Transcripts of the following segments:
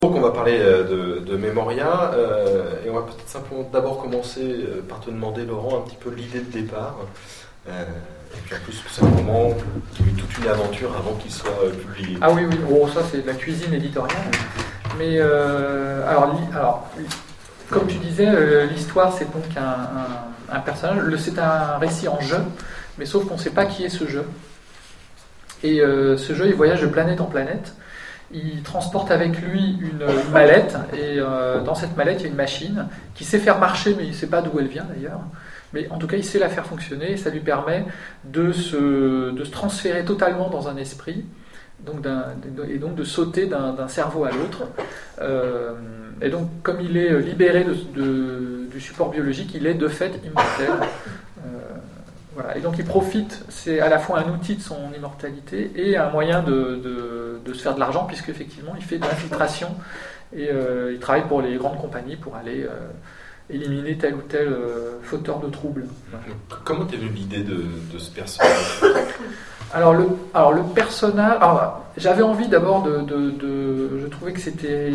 Donc on va parler de Memoria, et on va peut-être simplement d'abord commencer par te demander, Laurent, un petit peu l'idée de départ. Et puis en plus, c'est un moment, il y a eu toute une aventure avant qu'il soit publié. Ah oui, bon, ça c'est de la cuisine éditoriale. Mais alors, comme tu disais, l'histoire c'est donc un personnage, c'est un récit en jeu, mais sauf qu'on ne sait pas qui est ce jeu. Et ce jeu, il voyage de planète en planète. Il transporte avec lui une mallette, et dans cette mallette, il y a une machine qui sait faire marcher, mais il ne sait pas d'où elle vient d'ailleurs. Mais en tout cas, il sait la faire fonctionner, et ça lui permet de se transférer totalement dans un esprit, et donc de sauter d'un cerveau à l'autre. Et donc, comme il est libéré du support biologique, il est de fait immortel. Voilà. Et donc il profite, c'est à la fois un outil de son immortalité et un moyen de se faire de l'argent, puisque effectivement il fait de l'infiltration et il travaille pour les grandes compagnies pour aller éliminer tel ou tel fauteur de troubles. Comment t'es venue l'idée de ce personnage ? Alors le personnage, j'avais envie d'abord je trouvais que c'était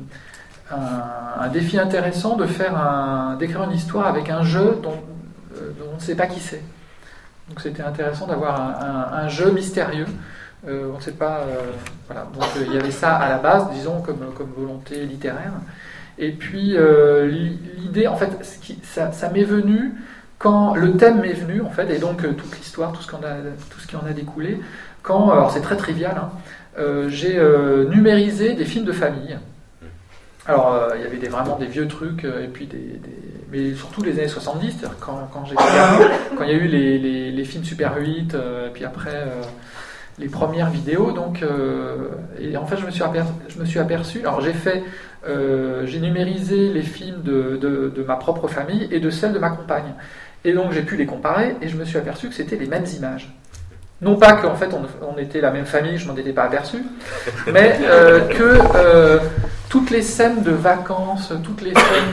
un défi intéressant d'écrire une histoire avec un jeu dont on ne sait pas qui c'est. Donc c'était intéressant d'avoir un jeu mystérieux. On ne sait pas. Voilà. Donc il y avait ça à la base, disons, comme volonté littéraire. Et puis l'idée, en fait, ça m'est venu quand le thème m'est venu, en fait, et donc toute l'histoire, tout ce qui en a découlé. Alors c'est très trivial. J'ai numérisé des films de famille. Alors, il y avait vraiment des vieux trucs, et puis mais surtout les années 70, c'est-à-dire quand il y a eu les films Super 8, et puis après les premières vidéos, donc, et en fait je me suis aperçu, alors j'ai numérisé les films de ma propre famille et de celle de ma compagne, et donc j'ai pu les comparer, et je me suis aperçu que c'était les mêmes images. Non pas qu'en fait on était la même famille, je m'en étais pas aperçu, mais que toutes les scènes de vacances, toutes les scènes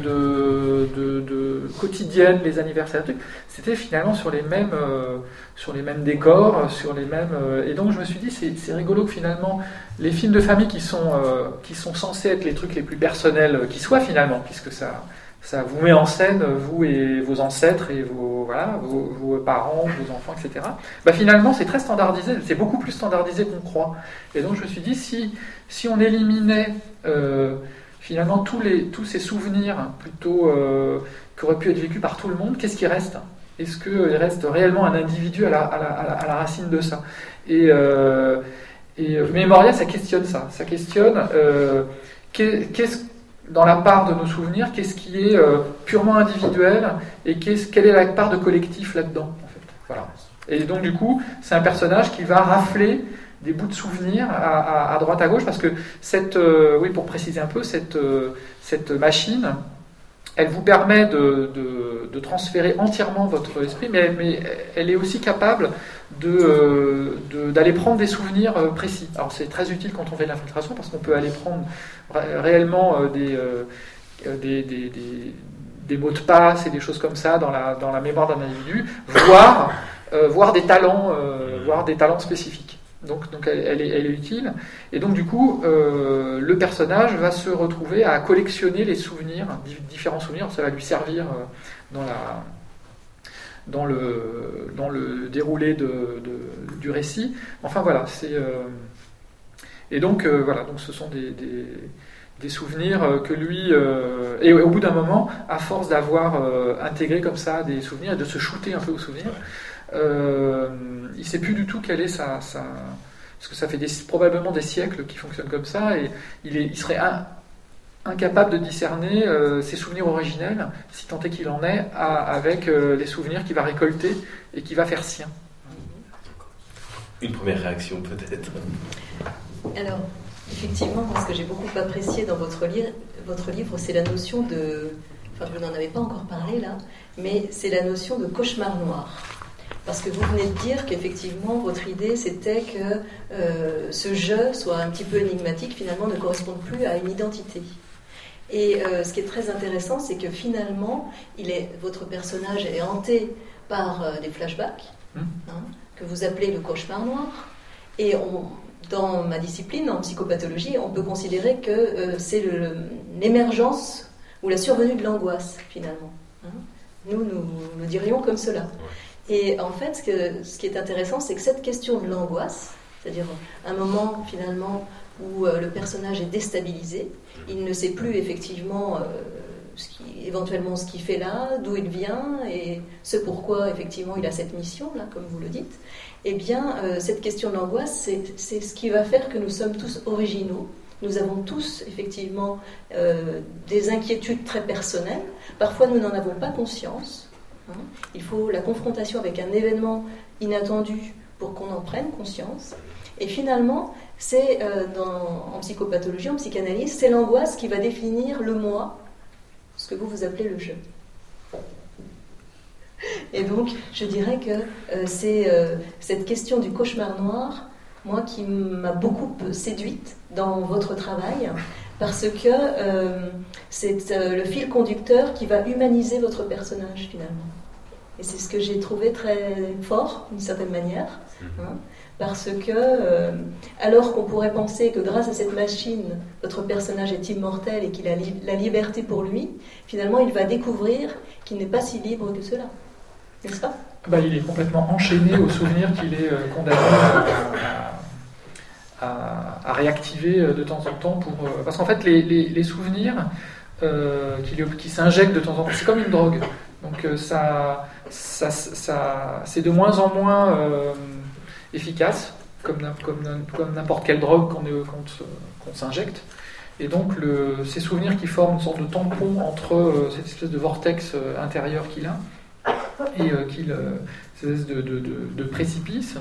de quotidiennes, les anniversaires, c'était finalement sur les mêmes décors, sur les mêmes. Et donc je me suis dit c'est rigolo que finalement les films de famille qui sont censés être les trucs les plus personnels qui soient finalement, puisque ça vous met en scène, vous et vos ancêtres et vos parents, vos enfants, etc. Finalement, c'est très standardisé, c'est beaucoup plus standardisé qu'on croit. Et donc, je me suis dit, si on éliminait finalement tous ces souvenirs plutôt qui auraient pu être vécus par tout le monde, qu'est-ce qui reste ? Est-ce qu'il reste réellement un individu à la racine de ça ? Et Memoria, ça questionne ça. Ça questionne dans la part de nos souvenirs, qu'est-ce qui est purement individuel et quelle est la part de collectif là-dedans, en fait. Voilà. Et donc du coup, c'est un personnage qui va rafler des bouts de souvenirs à droite à gauche, parce que pour préciser un peu, cette machine, elle vous permet de transférer entièrement votre esprit, mais elle est aussi capable d'aller prendre des souvenirs précis. Alors c'est très utile quand on fait de l'infiltration, parce qu'on peut aller prendre réellement des mots de passe et des choses comme ça dans la mémoire d'un individu, voir des talents spécifiques. Donc elle est utile. Et donc du coup, le personnage va se retrouver à collectionner les souvenirs, différents souvenirs. Ça va lui servir dans le déroulé du récit. Enfin voilà, et donc voilà, donc ce sont des souvenirs que lui et au bout d'un moment, à force d'avoir intégré comme ça des souvenirs et de se shooter un peu aux souvenirs, il ne sait plus du tout quelle est parce que ça fait probablement des siècles qu'il fonctionne comme ça, et il serait incapable de discerner ses souvenirs originels, si tant est qu'il en est, avec les souvenirs qu'il va récolter et qu'il va faire sien. Une première réaction peut-être. Alors, effectivement, ce que j'ai beaucoup apprécié dans votre livre, c'est la notion de... Enfin, je n'en avais pas encore parlé là, mais c'est la notion de cauchemar noir. Parce que vous venez de dire qu'effectivement, votre idée, c'était que ce jeu soit un petit peu énigmatique, finalement, ne corresponde plus à une identité. Et ce qui est très intéressant, c'est que finalement, votre personnage est hanté par des flashbacks, que vous appelez le cauchemar noir. Et dans ma discipline, en psychopathologie, on peut considérer que c'est l'émergence ou la survenue de l'angoisse, finalement. Hein. Nous dirions comme cela. Et en fait, ce qui est intéressant, c'est que cette question de l'angoisse, c'est-à-dire un moment, finalement, où le personnage est déstabilisé, il ne sait plus effectivement éventuellement ce qu'il fait là, d'où il vient, et ce pourquoi, effectivement, il a cette mission-là, comme vous le dites. Eh bien, cette question de l'angoisse, c'est ce qui va faire que nous sommes tous originaux. Nous avons tous, effectivement, des inquiétudes très personnelles. Parfois, nous n'en avons pas conscience. Hein. Il faut la confrontation avec un événement inattendu pour qu'on en prenne conscience. Et finalement, c'est en psychopathologie, en psychanalyse, c'est l'angoisse qui va définir le moi, ce que vous appelez le je. Et donc, je dirais que c'est cette question du cauchemar noir, moi, qui m'a beaucoup séduite dans votre travail, parce que c'est le fil conducteur qui va humaniser votre personnage, finalement. Et c'est ce que j'ai trouvé très fort, d'une certaine manière, hein, parce que, alors qu'on pourrait penser que grâce à cette machine, votre personnage est immortel et qu'il a la liberté pour lui, finalement, il va découvrir qu'il n'est pas si libre que cela. N'est-ce pas ? Il est complètement enchaîné au souvenir qu'il est condamné à réactiver de temps en temps parce qu'en fait les souvenirs qui s'injectent de temps en temps, c'est comme une drogue, donc ça c'est de moins en moins efficace, comme n'importe quelle drogue qu'on s'injecte, et donc ces souvenirs qui forment une sorte de tampon entre cette espèce de vortex intérieur qu'il a et cette espèce de précipice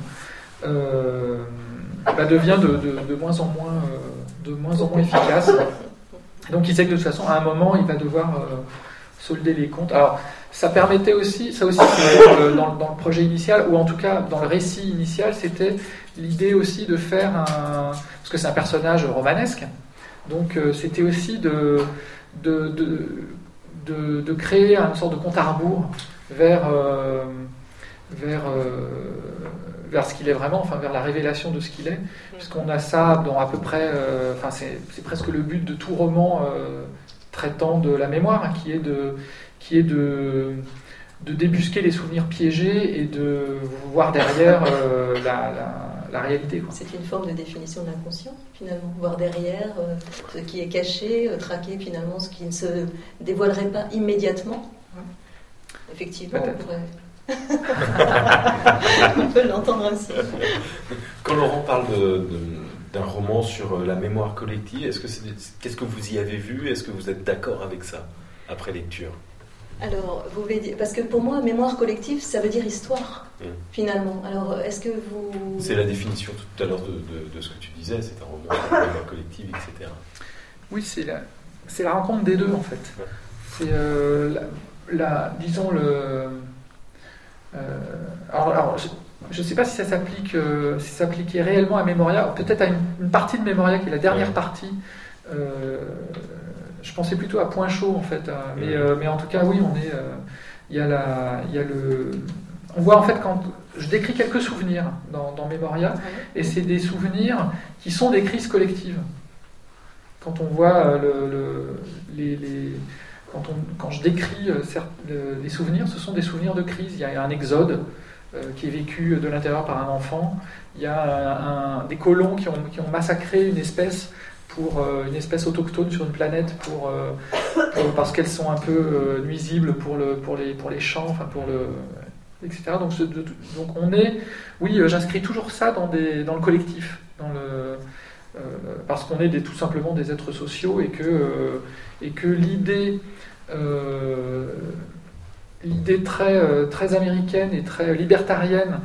devient de moins en moins efficace. Donc il sait que de toute façon, à un moment, il va devoir solder les comptes. Alors, ça permettait aussi, c'est dans le projet initial, ou en tout cas dans le récit initial, c'était l'idée aussi de faire parce que c'est un personnage romanesque, donc c'était aussi de créer une sorte de compte à rebours vers ce qu'il est vraiment, enfin vers la révélation de ce qu'il est, puisqu'on a ça dans à peu près, c'est presque le but de tout roman traitant de la mémoire, hein, qui est de débusquer les souvenirs piégés et de voir derrière la réalité, quoi. C'est une forme de définition de l'inconscient, finalement, voir derrière ce qui est caché, traquer finalement ce qui ne se dévoilerait pas immédiatement. Effectivement, on pourrait... on peut l'entendre ainsi. Quand Laurent parle d'un roman sur la mémoire collective, qu'est-ce que vous y avez vu ? Est-ce que vous êtes d'accord avec ça après lecture ? Alors, vous voulez dire, parce que pour moi, mémoire collective, ça veut dire histoire, finalement. Alors, est-ce que vous... C'est la définition tout à l'heure de ce que tu disais, c'est un roman sur la mémoire collective, etc. Oui, c'est la rencontre des deux, en fait. C'est disons alors je ne sais pas si ça s'appliquait réellement à Memoria, peut-être à une partie de Memoria qui est la dernière partie. Je pensais plutôt à Point Chaud, en fait, mais en tout cas oui, on voit en fait, quand je décris quelques souvenirs dans Memoria, et c'est des souvenirs qui sont des crises collectives. Quand on voit quand je décris les souvenirs, ce sont des souvenirs de crise. Il y a un exode qui est vécu de l'intérieur par un enfant. Il y a des colons qui ont massacré une espèce autochtone sur une planète parce qu'elles sont un peu nuisibles pour les champs, enfin etc. Donc j'inscris toujours ça dans le collectif, parce qu'on est tout simplement des êtres sociaux et que l'idée très américaine et très libertarienne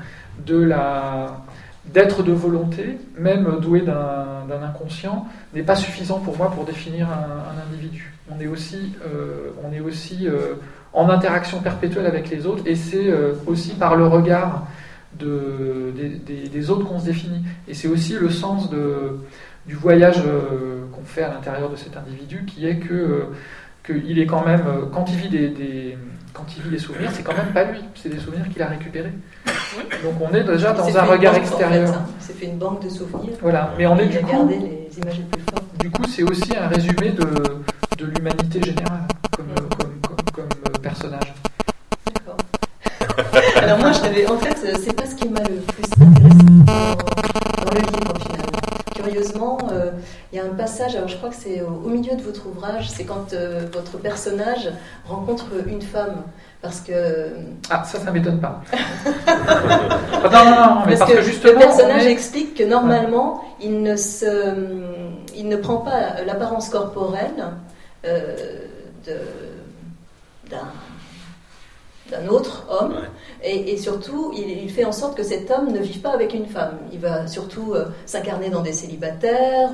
d'être de volonté, même doué d'un inconscient, n'est pas suffisant pour moi pour définir un individu. On est aussi en interaction perpétuelle avec les autres, et c'est aussi par le regard des autres qu'on se définit. Et c'est aussi le sens du voyage qu'on fait à l'intérieur de cet individu, qui est qu'il est quand même, quand il vit des souvenirs, c'est quand même pas lui, c'est des souvenirs qu'il a récupérés. Donc on est déjà Il s'est dans un fait une regard banque, extérieur. En fait, hein. Il s'est fait une banque de souvenirs. Voilà, mais on est Il du a coup, gardé les images les plus fortes. du coup, c'est aussi un résumé de l'humanité générale comme personnage. D'accord. Alors moi, en fait, c'est pas ce qui m'a le plus intéressé dans le livre finalement. Curieusement, il y a un passage, alors je crois que c'est au milieu de votre ouvrage, c'est quand votre personnage rencontre une femme. Parce que... Ah, ça m'étonne pas. non, mais parce que justement... Le personnage explique que normalement, il ne prend pas l'apparence corporelle d'un autre homme, et surtout, il fait en sorte que cet homme ne vive pas avec une femme. Il va surtout s'incarner dans des célibataires,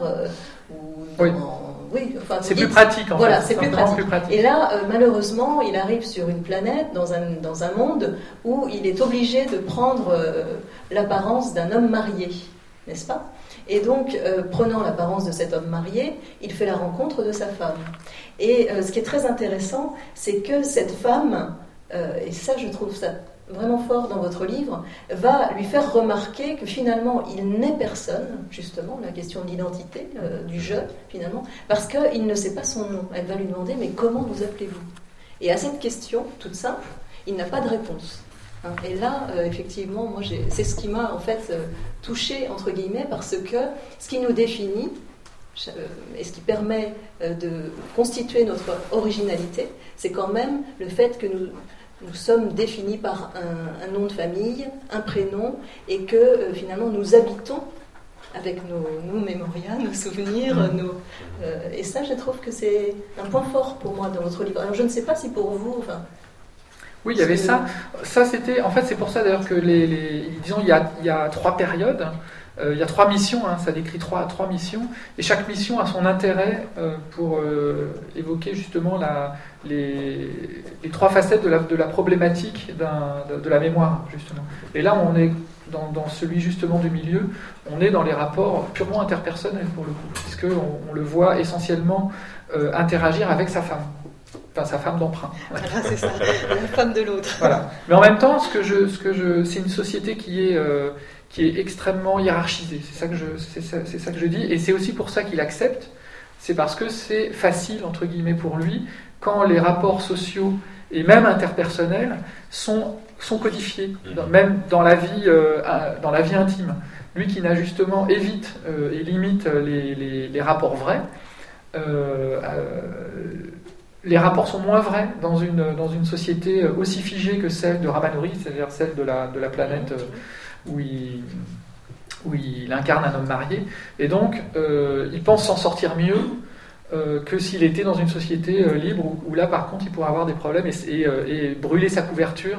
c'est plus pratique en voilà, fait. C'est plus pratique. Et là, malheureusement, il arrive sur une planète, dans un monde où il est obligé de prendre l'apparence d'un homme marié, n'est-ce pas ? Et donc, prenant l'apparence de cet homme marié, il fait la rencontre de sa femme. Et ce qui est très intéressant, c'est que cette femme, et ça je trouve ça vraiment fort dans votre livre, va lui faire remarquer que finalement il n'est personne, justement, la question de l'identité du je, finalement, parce qu'il ne sait pas son nom. Elle va lui demander, mais comment vous appelez-vous ? Et à cette question, toute simple, il n'a pas de réponse. Et là, effectivement, moi, c'est ce qui m'a en fait touchée, entre guillemets, parce que ce qui nous définit, et ce qui permet de constituer notre originalité, c'est quand même le fait que nous sommes définis par un nom de famille, un prénom, et que finalement nous habitons avec nos mémorias, nos souvenirs, et ça je trouve que c'est un point fort pour moi dans votre livre. Alors je ne sais pas si pour vous... Oui, il y avait ça. Ça c'était... En fait c'est pour ça d'ailleurs que disons il y a 3 périodes. Il y a 3 missions, ça décrit 3 missions, et chaque mission a son intérêt pour évoquer justement les 3 facettes de la problématique de la mémoire, justement. Et là, on est dans celui justement du milieu, on est dans les rapports purement interpersonnels pour le coup, puisqu'on le voit essentiellement interagir avec sa femme. Enfin, sa femme d'emprunt. Voilà, c'est ça, la femme de l'autre. Voilà. Mais en même temps, c'est une société qui est extrêmement hiérarchisée. C'est ça que je dis. Et c'est aussi pour ça qu'il accepte. C'est parce que c'est facile, entre guillemets, pour lui, quand les rapports sociaux et même interpersonnels sont codifiés, même dans la vie intime. Lui qui n'a justement évite et limite les rapports vrais, les rapports sont moins vrais dans une société aussi figée que celle de Ramanuri, c'est-à-dire celle de la planète où il incarne un homme marié. Et donc, il pense s'en sortir mieux que s'il était dans une société libre, où là, par contre, il pourrait avoir des problèmes et brûler sa couverture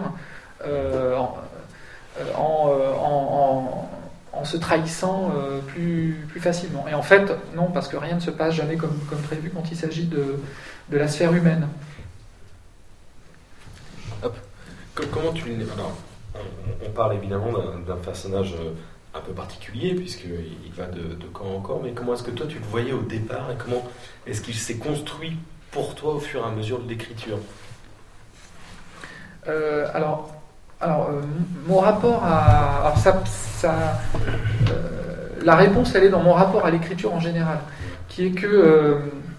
en se trahissant plus facilement. Et en fait, non, parce que rien ne se passe jamais comme prévu quand il s'agit de la sphère humaine. Hop. Comment tu... Alors, on parle évidemment d'un personnage un peu particulier, puisqu'il va de camp en camp, mais comment est-ce que toi tu le voyais au départ, et comment est-ce qu'il s'est construit pour toi au fur et à mesure de l'écriture ? Mon rapport à... la réponse, elle est dans mon rapport à l'écriture en général, qui est que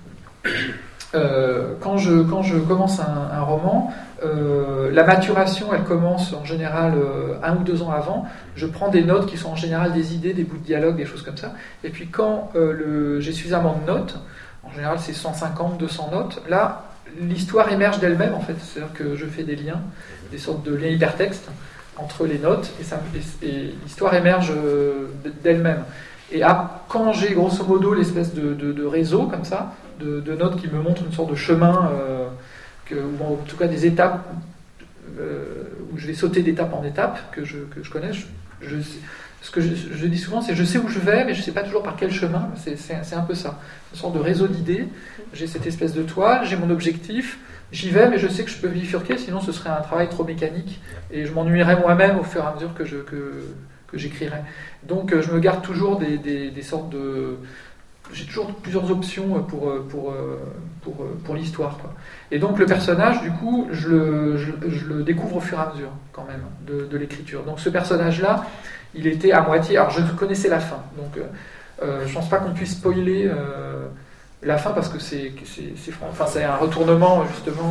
quand je commence un roman, la maturation, elle commence en général 1 ou 2 ans avant. Je prends des notes qui sont en général des idées, des bouts de dialogue, des choses comme ça. Et puis quand j'ai suffisamment de notes, en général c'est 150, 200 notes, là l'histoire émerge d'elle-même en fait. C'est-à-dire que je fais des liens, des sortes de liens hypertextes entre les notes, et l'histoire émerge d'elle-même. Et quand j'ai grosso modo l'espèce de réseau comme ça, de notes qui me montrent une sorte de chemin, ou en tout cas des étapes, où je vais sauter d'étape en étape, que je connais, ce que je dis souvent, c'est je sais où je vais, mais je ne sais pas toujours par quel chemin. C'est un peu ça, une sorte de réseau d'idées. J'ai cette espèce de toile, j'ai mon objectif, j'y vais, mais je sais que je peux bifurquer, sinon ce serait un travail trop mécanique, et je m'ennuierais moi-même au fur et à mesure que j'écrirais. Donc je me garde toujours des sortes j'ai toujours plusieurs options pour l'histoire, quoi. Et donc le personnage, du coup, je le découvre au fur et à mesure, quand même, de l'écriture. Donc ce personnage-là, il était à moitié... Alors je connaissais la fin, donc je pense pas qu'on puisse spoiler la fin, parce que c'est un retournement, justement,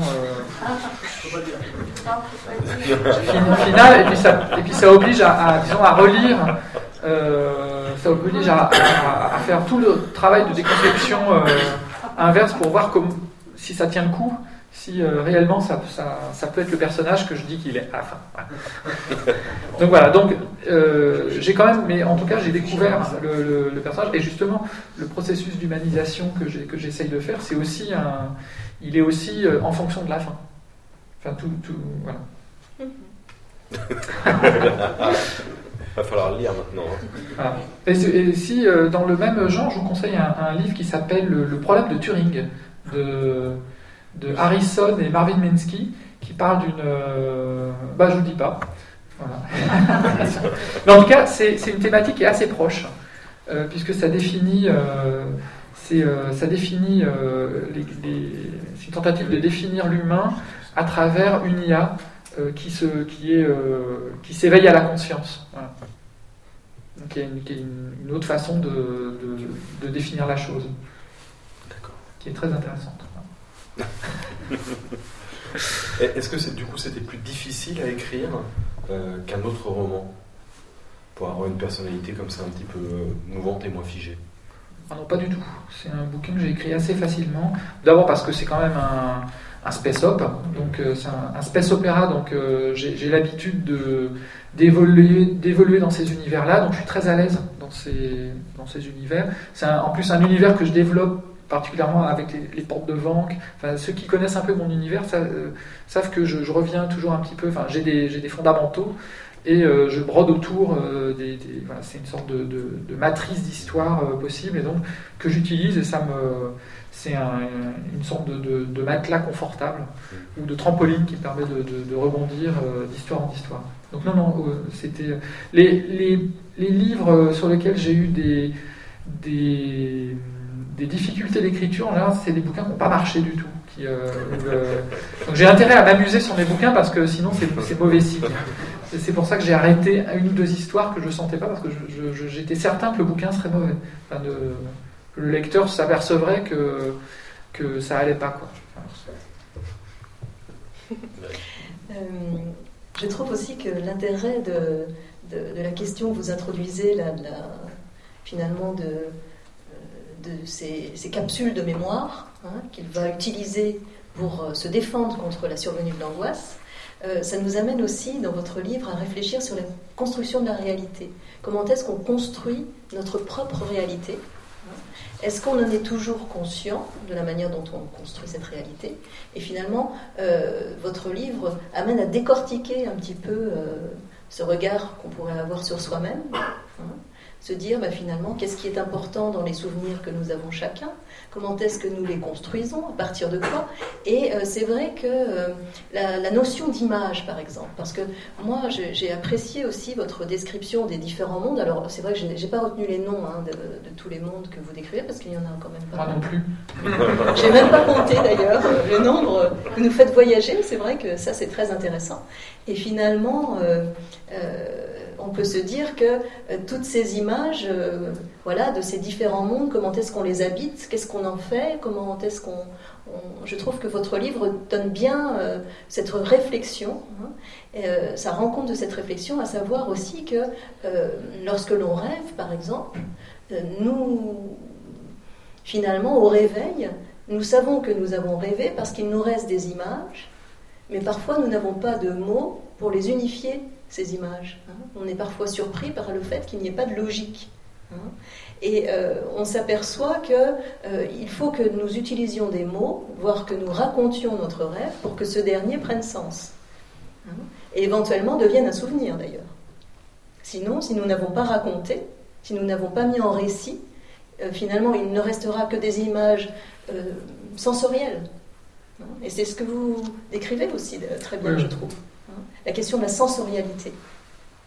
final, et puis ça oblige à relire... ça oblige à faire tout le travail de déconception inverse pour voir si ça tient le coup, si réellement ça peut être le personnage que je dis qu'il est à la fin. Donc voilà, j'ai quand même, mais en tout cas j'ai découvert le personnage, et justement le processus d'humanisation que j'essaye de faire, c'est aussi il est aussi en fonction de la fin. Enfin tout voilà. Il va falloir le lire maintenant. Voilà. Et si, dans le même genre, je vous conseille un livre qui s'appelle Le problème de Turing, de Harrison et Marvin Minsky, qui parle d'une... je vous le dis pas. Voilà. Mais en tout cas, c'est une thématique qui est assez proche, puisque ça définit... c'est une tentative de définir l'humain à travers une IA qui s'éveille à la conscience. Voilà. Donc il y a une autre façon de définir la chose. D'accord. Qui est très intéressante. Est-ce que c'était plus difficile à écrire qu'un autre roman, pour avoir une personnalité comme ça un petit peu mouvante et moins figée? Ah non, pas du tout. C'est un bouquin que j'ai écrit assez facilement. D'abord parce que c'est quand même un space op, donc c'est un space opéra, donc j'ai l'habitude d'évoluer dans ces univers-là, donc je suis très à l'aise dans ces univers. C'est en plus un univers que je développe particulièrement avec les portes de Vank. Enfin, ceux qui connaissent un peu mon univers savent que je reviens toujours un petit peu. Enfin, j'ai des fondamentaux et je brode autour voilà, c'est une sorte de matrice d'histoire possible, et donc que j'utilise, et c'est une sorte de matelas confortable ou de trampoline qui me permet de rebondir d'histoire en histoire. Donc non, c'était les livres sur lesquels j'ai eu des difficultés d'écriture, là, c'est des bouquins qui n'ont pas marché du tout. Donc j'ai intérêt à m'amuser sur mes bouquins, parce que sinon c'est mauvais signe. C'est pour ça que j'ai arrêté une ou deux histoires que je ne sentais pas, parce que j'étais certain que le bouquin serait mauvais. Enfin, le lecteur s'apercevrait que ça allait pas, quoi. Je trouve aussi que l'intérêt de la question que vous introduisez là, finalement de ces capsules de mémoire, qu'il va utiliser pour se défendre contre la survenue de l'angoisse, ça nous amène aussi dans votre livre à réfléchir sur la construction de la réalité. Comment est-ce qu'on construit notre propre réalité ? Est-ce qu'on en est toujours conscient de la manière dont on construit cette réalité ? Et finalement, votre livre amène à décortiquer un petit peu ce regard qu'on pourrait avoir sur soi-même, se dire finalement qu'est-ce qui est important dans les souvenirs que nous avons chacun, comment est-ce que nous les construisons, à partir de quoi. Et c'est vrai que la notion d'image, par exemple, parce que moi j'ai apprécié aussi votre description des différents mondes. Alors c'est vrai que j'ai pas retenu les noms de tous les mondes que vous décrivez, parce qu'il y en a quand même pas. Moi non plus. J'ai même pas compté d'ailleurs le nombre que nous faites voyager. C'est vrai que ça c'est très intéressant. Et finalement on peut se dire que toutes ces images, de ces différents mondes, comment est-ce qu'on les habite, qu'est-ce qu'on en fait, comment est-ce qu'on... Je trouve que votre livre donne bien cette réflexion, ça rend compte de cette réflexion, à savoir aussi que lorsque l'on rêve, par exemple, nous, finalement, au réveil, nous savons que nous avons rêvé parce qu'il nous reste des images, mais parfois nous n'avons pas de mots pour les unifier, ces images. On est parfois surpris par le fait qu'il n'y ait pas de logique. Et on s'aperçoit qu'il faut que nous utilisions des mots, voire que nous racontions notre rêve pour que ce dernier prenne sens. Et éventuellement devienne un souvenir d'ailleurs. Sinon, si nous n'avons pas raconté, si nous n'avons pas mis en récit, finalement il ne restera que des images sensorielles. Et c'est ce que vous décrivez aussi très bien, je trouve. La question de la sensorialité.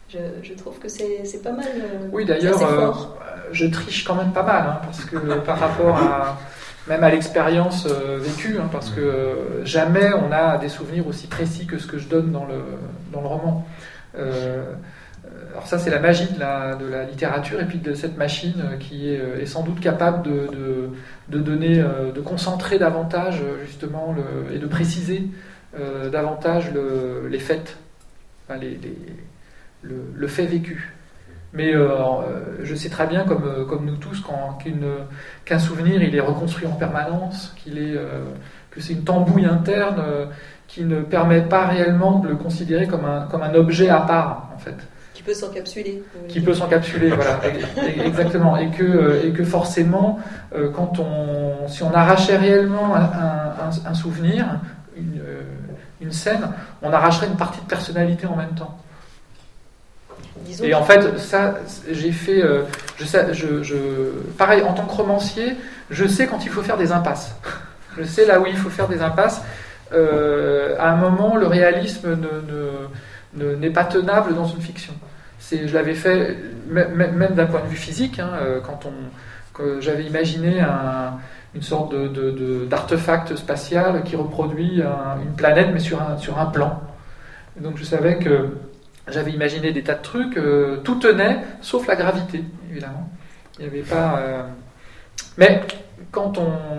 Je trouve que c'est pas mal. Oui, d'ailleurs, je triche quand même pas mal, hein, parce que par rapport même à l'expérience vécue, hein, parce que jamais on a des souvenirs aussi précis que ce que je donne dans le roman. Alors ça, c'est la magie de la littérature et puis de cette machine qui est sans doute capable de donner, de concentrer davantage justement et de préciser davantage les faits, enfin, le fait vécu. Mais je sais très bien, comme nous tous, qu'un souvenir, il est reconstruit en permanence, que c'est une tambouille interne qui ne permet pas réellement de le considérer comme un objet à part, en fait. Qui peut s'encapsuler. Qui peut s'encapsuler, voilà, exactement. Et que forcément, si on arrachait réellement un souvenir, une scène, on arracherait une partie de personnalité en même temps. Et en fait, ça, j'ai fait. Pareil, en tant que romancier, je sais quand il faut faire des impasses. Je sais là où il faut faire des impasses. À un moment, le réalisme n'est pas tenable dans une fiction. Je l'avais fait même d'un point de vue physique, hein, quand j'avais imaginé une sorte d'artefact spatial qui reproduit une planète, mais sur un plan. Et donc je savais que j'avais imaginé des tas de trucs, tout tenait, sauf la gravité, évidemment. Il n'y avait pas... Mais quand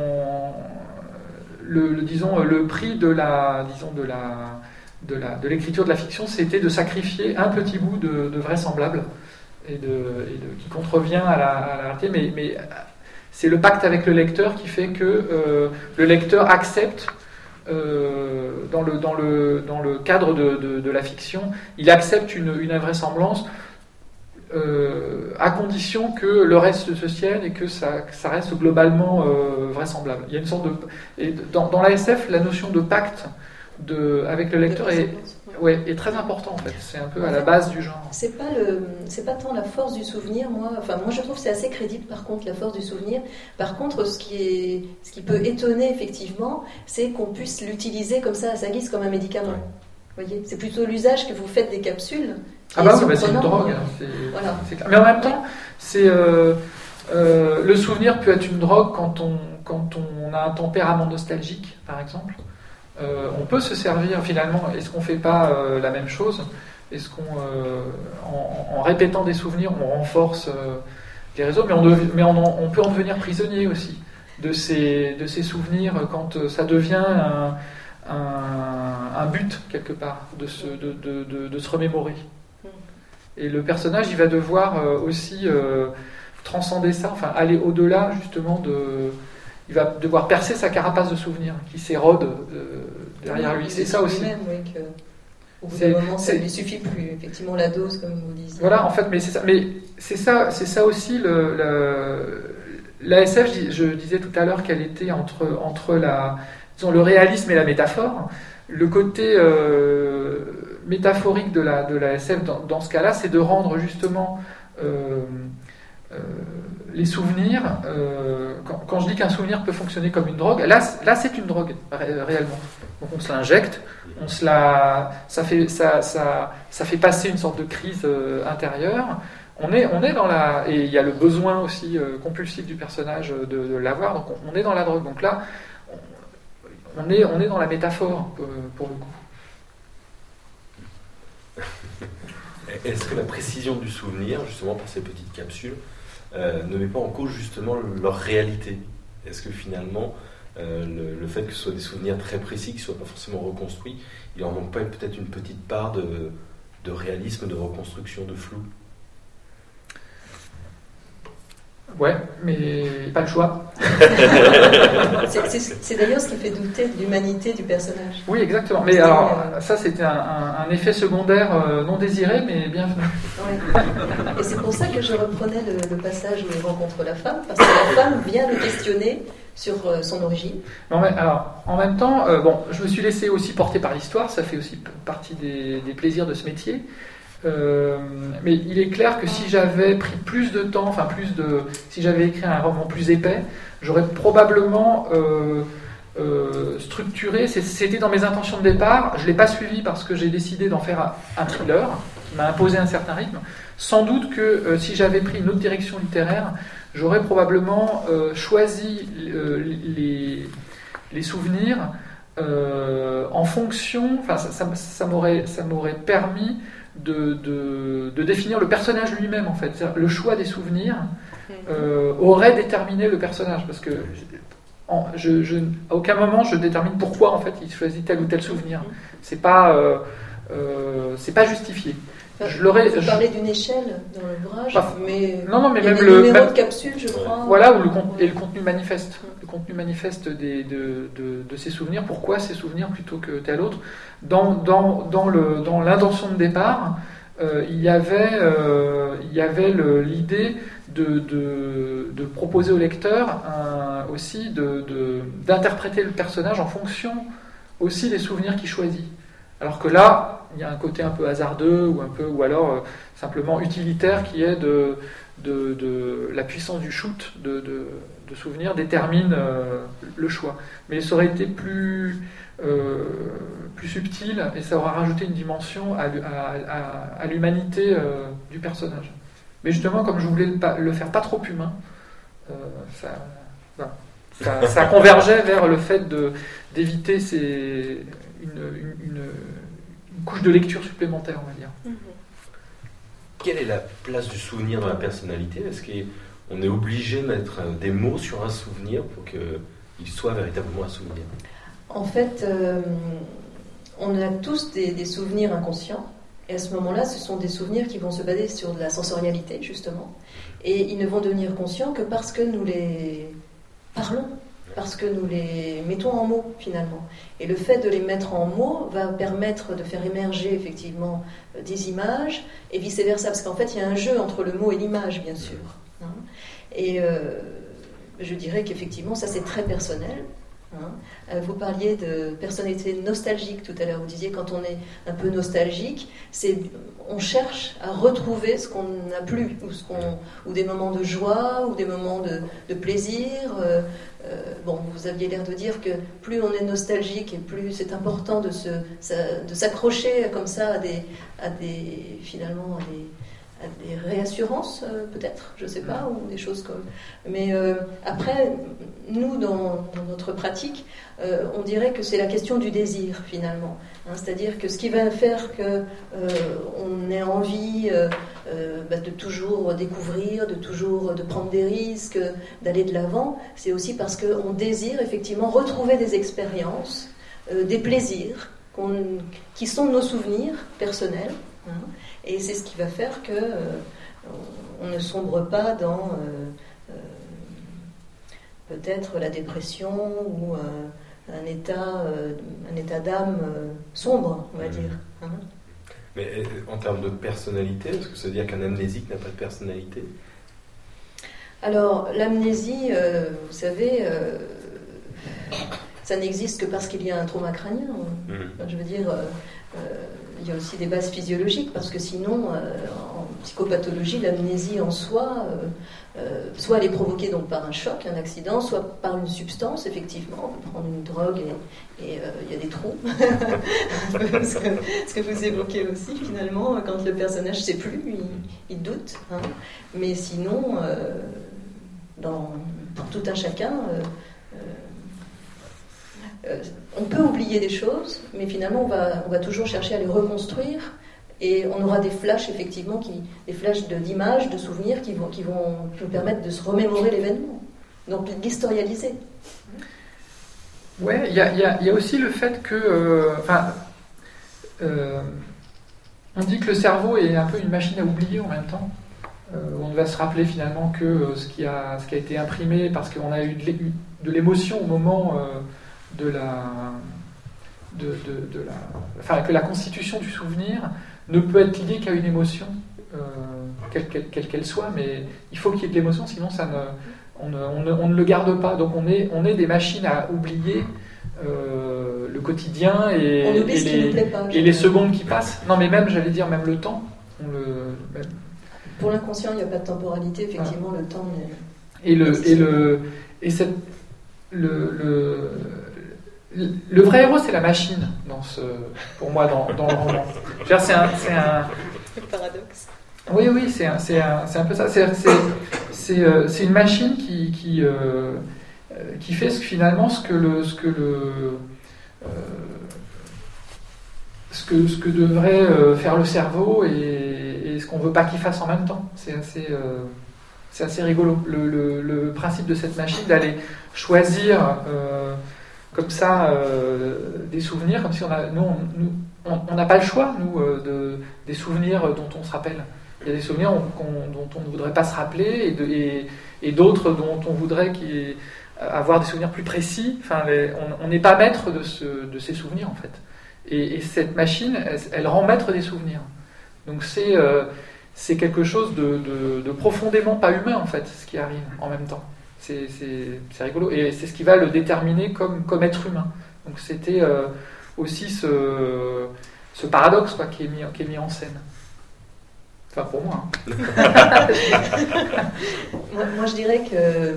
le prix de l'écriture de la fiction, c'était de sacrifier un petit bout de vraisemblable et qui contrevient à la réalité, mais c'est le pacte avec le lecteur qui fait que le lecteur accepte, dans le cadre de la fiction, il accepte une invraisemblance à condition que le reste se tienne et que ça reste globalement vraisemblable. Il y a une sorte dans la SF, la notion de pacte avec le lecteur est très important en fait. C'est un peu à la base du genre. C'est pas tant la force du souvenir, moi je trouve que c'est assez crédible par contre la force du souvenir. Par contre, ce qui peut étonner effectivement, c'est qu'on puisse l'utiliser comme ça à sa guise comme un médicament. Vous voyez, c'est plutôt l'usage que vous faites des capsules. C'est une drogue. Voilà. Mais en même temps, le souvenir peut être une drogue quand on a un tempérament nostalgique, par exemple. On peut se servir finalement. Est-ce qu'on ne fait pas la même chose? Est-ce en répétant des souvenirs, on renforce les réseaux? Mais on peut en devenir prisonnier aussi de ces souvenirs quand ça devient un but quelque part de se remémorer. Et le personnage, il va devoir aussi transcender ça, enfin aller au-delà justement il va devoir percer sa carapace de souvenirs qui s'érode derrière lui. C'est ça aussi. Même, au bout d'un moment, ça ne lui suffit plus. Effectivement, la dose, comme vous disiez. Voilà, en fait, mais c'est ça. Mais c'est ça aussi. La SF, je disais tout à l'heure qu'elle était entre le réalisme et la métaphore. Le côté métaphorique de la SF dans ce cas-là, c'est de rendre justement les souvenirs, quand je dis qu'un souvenir peut fonctionner comme une drogue, là c'est une drogue réellement. Donc on se l'injecte, ça fait passer une sorte de crise intérieure. On est dans et il y a le besoin aussi compulsif du personnage de l'avoir. Donc on est dans la drogue. Donc là, on est dans la métaphore pour le coup. Est-ce que la précision du souvenir, justement par ces petites capsules, ne met pas en cause justement leur réalité? Est-ce que finalement, le fait que ce soit des souvenirs très précis, qui ne soient pas forcément reconstruits, il en manque pas peut-être une petite part de réalisme, de reconstruction, de flou? Ouais, mais pas le choix. C'est d'ailleurs ce qui fait douter de l'humanité du personnage. Oui, exactement. Mais alors, ça, c'était un effet secondaire non désiré, mais bienvenu. Ouais. Et c'est pour ça que je reprenais le passage où il rencontre la femme, parce que la femme vient le questionner sur son origine. Non, mais alors, en même temps, je me suis laissé aussi porter par l'histoire, ça fait aussi partie des plaisirs de ce métier. Mais il est clair que si j'avais pris plus de temps, si j'avais écrit un roman plus épais, j'aurais probablement structuré. C'était dans mes intentions de départ. Je l'ai pas suivi parce que j'ai décidé d'en faire un thriller. m'a imposé un certain rythme. Sans doute que si j'avais pris une autre direction littéraire, j'aurais probablement choisi les souvenirs en fonction. Enfin, ça m'aurait permis de définir le personnage lui-même, en fait. C'est-à-dire, le choix des souvenirs aurait déterminé le personnage, parce que à aucun moment je détermine pourquoi en fait il choisit tel ou tel souvenir. C'est pas justifié. Vous parlez d'une échelle dans l'ouvrage, mais non, mais il y a même des numéros de capsules, je crois. Voilà, où le contenu manifeste. Le contenu manifeste de ces souvenirs. Pourquoi ces souvenirs plutôt que tel autre? Dans l'intention de départ, il y avait l'idée de proposer au lecteur aussi d'interpréter le personnage en fonction aussi des souvenirs qu'il choisit. Alors que là, il y a un côté un peu hasardeux ou alors simplement utilitaire qui est de la puissance du shoot de souvenirs détermine le choix. Mais ça aurait été plus subtil et ça aurait rajouté une dimension à l'humanité du personnage. Mais justement, comme je voulais le faire pas trop humain, ça convergeait vers le fait d'éviter une couche de lecture supplémentaire, on va dire. Quelle est la place du souvenir dans la personnalité? Est-ce qu'on est obligé de mettre des mots sur un souvenir pour qu'il soit véritablement un souvenir? En fait, on a tous des souvenirs inconscients. Et à ce moment-là, ce sont des souvenirs qui vont se baser sur de la sensorialité, justement. Et ils ne vont devenir conscients que parce que nous les parlons, parce que nous les mettons en mots, finalement. Et le fait de les mettre en mots va permettre de faire émerger, effectivement, des images, et vice-versa. Parce qu'en fait, il y a un jeu entre le mot et l'image, bien sûr. Et je dirais qu'effectivement, ça, c'est très personnel. Vous parliez de personnalité nostalgique tout à l'heure. Vous disiez quand on est un peu nostalgique, on cherche à retrouver ce qu'on n'a plus, ou des moments de joie, ou des moments de plaisir. Vous aviez l'air de dire que plus on est nostalgique et plus c'est important de s'accrocher comme ça à des réassurances, peut-être, je ne sais pas, ou des choses comme... Mais après, nous, dans notre pratique, on dirait que c'est la question du désir, finalement. C'est-à-dire que ce qui va faire qu'on ait envie de toujours découvrir, de prendre des risques, d'aller de l'avant, c'est aussi parce qu'on désire, effectivement, retrouver des expériences, des plaisirs, qui sont nos souvenirs personnels. Et c'est ce qui va faire que on ne sombre pas dans peut-être la dépression ou un état d'âme sombre, on va dire. Mais en termes de personnalité, est-ce que ça veut dire qu'un amnésique n'a pas de personnalité? Alors, l'amnésie, vous savez, ça n'existe que parce qu'il y a un trauma crânien. Je veux dire... il y a aussi des bases physiologiques, parce que sinon, en psychopathologie, l'amnésie en soi, soit elle est provoquée donc par un choc, un accident, soit par une substance, effectivement. On peut prendre une drogue et il y a des trous. ce que vous évoquez aussi, finalement, quand le personnage ne sait plus, il doute. Mais sinon, pour tout un chacun... on peut oublier des choses, mais finalement on va toujours chercher à les reconstruire, et on aura des flashs, effectivement, des flashs d'images, de souvenirs qui vont nous permettre de se remémorer l'événement, donc d'historialiser. Ouais, il y a aussi le fait que, on dit que le cerveau est un peu une machine à oublier en même temps. On va se rappeler finalement que ce qui a été imprimé, parce qu'on a eu de l'émotion au moment que la constitution du souvenir ne peut être liée qu'à une émotion, quelle qu'elle soit, mais il faut qu'il y ait de l'émotion, sinon on ne le garde pas. Donc on est des machines à oublier le quotidien et les secondes qui passent. Non, mais même, j'allais dire, même le temps. Pour l'inconscient, il n'y a pas de temporalité, effectivement, le temps... Le vrai héros, c'est la machine, pour moi, dans le roman. le paradoxe. Oui, c'est un peu ça. C'est une machine qui fait finalement ce que devrait faire le cerveau et ce qu'on veut pas qu'il fasse en même temps. C'est assez rigolo. Le principe de cette machine d'aller choisir comme ça des souvenirs, comme si on n'a pas le choix, nous, des souvenirs dont on se rappelle. Il y a des souvenirs dont on ne voudrait pas se rappeler et d'autres dont on voudrait avoir des souvenirs plus précis. Enfin, on n'est pas maître de ces souvenirs, en fait. Et cette machine, elle rend maître des souvenirs. Donc c'est quelque chose de profondément pas humain, en fait, ce qui arrive en même temps. C'est rigolo. Et c'est ce qui va le déterminer comme être humain. Donc c'était aussi ce paradoxe quoi, qui est mis en scène. Enfin, pour moi. Moi, je dirais que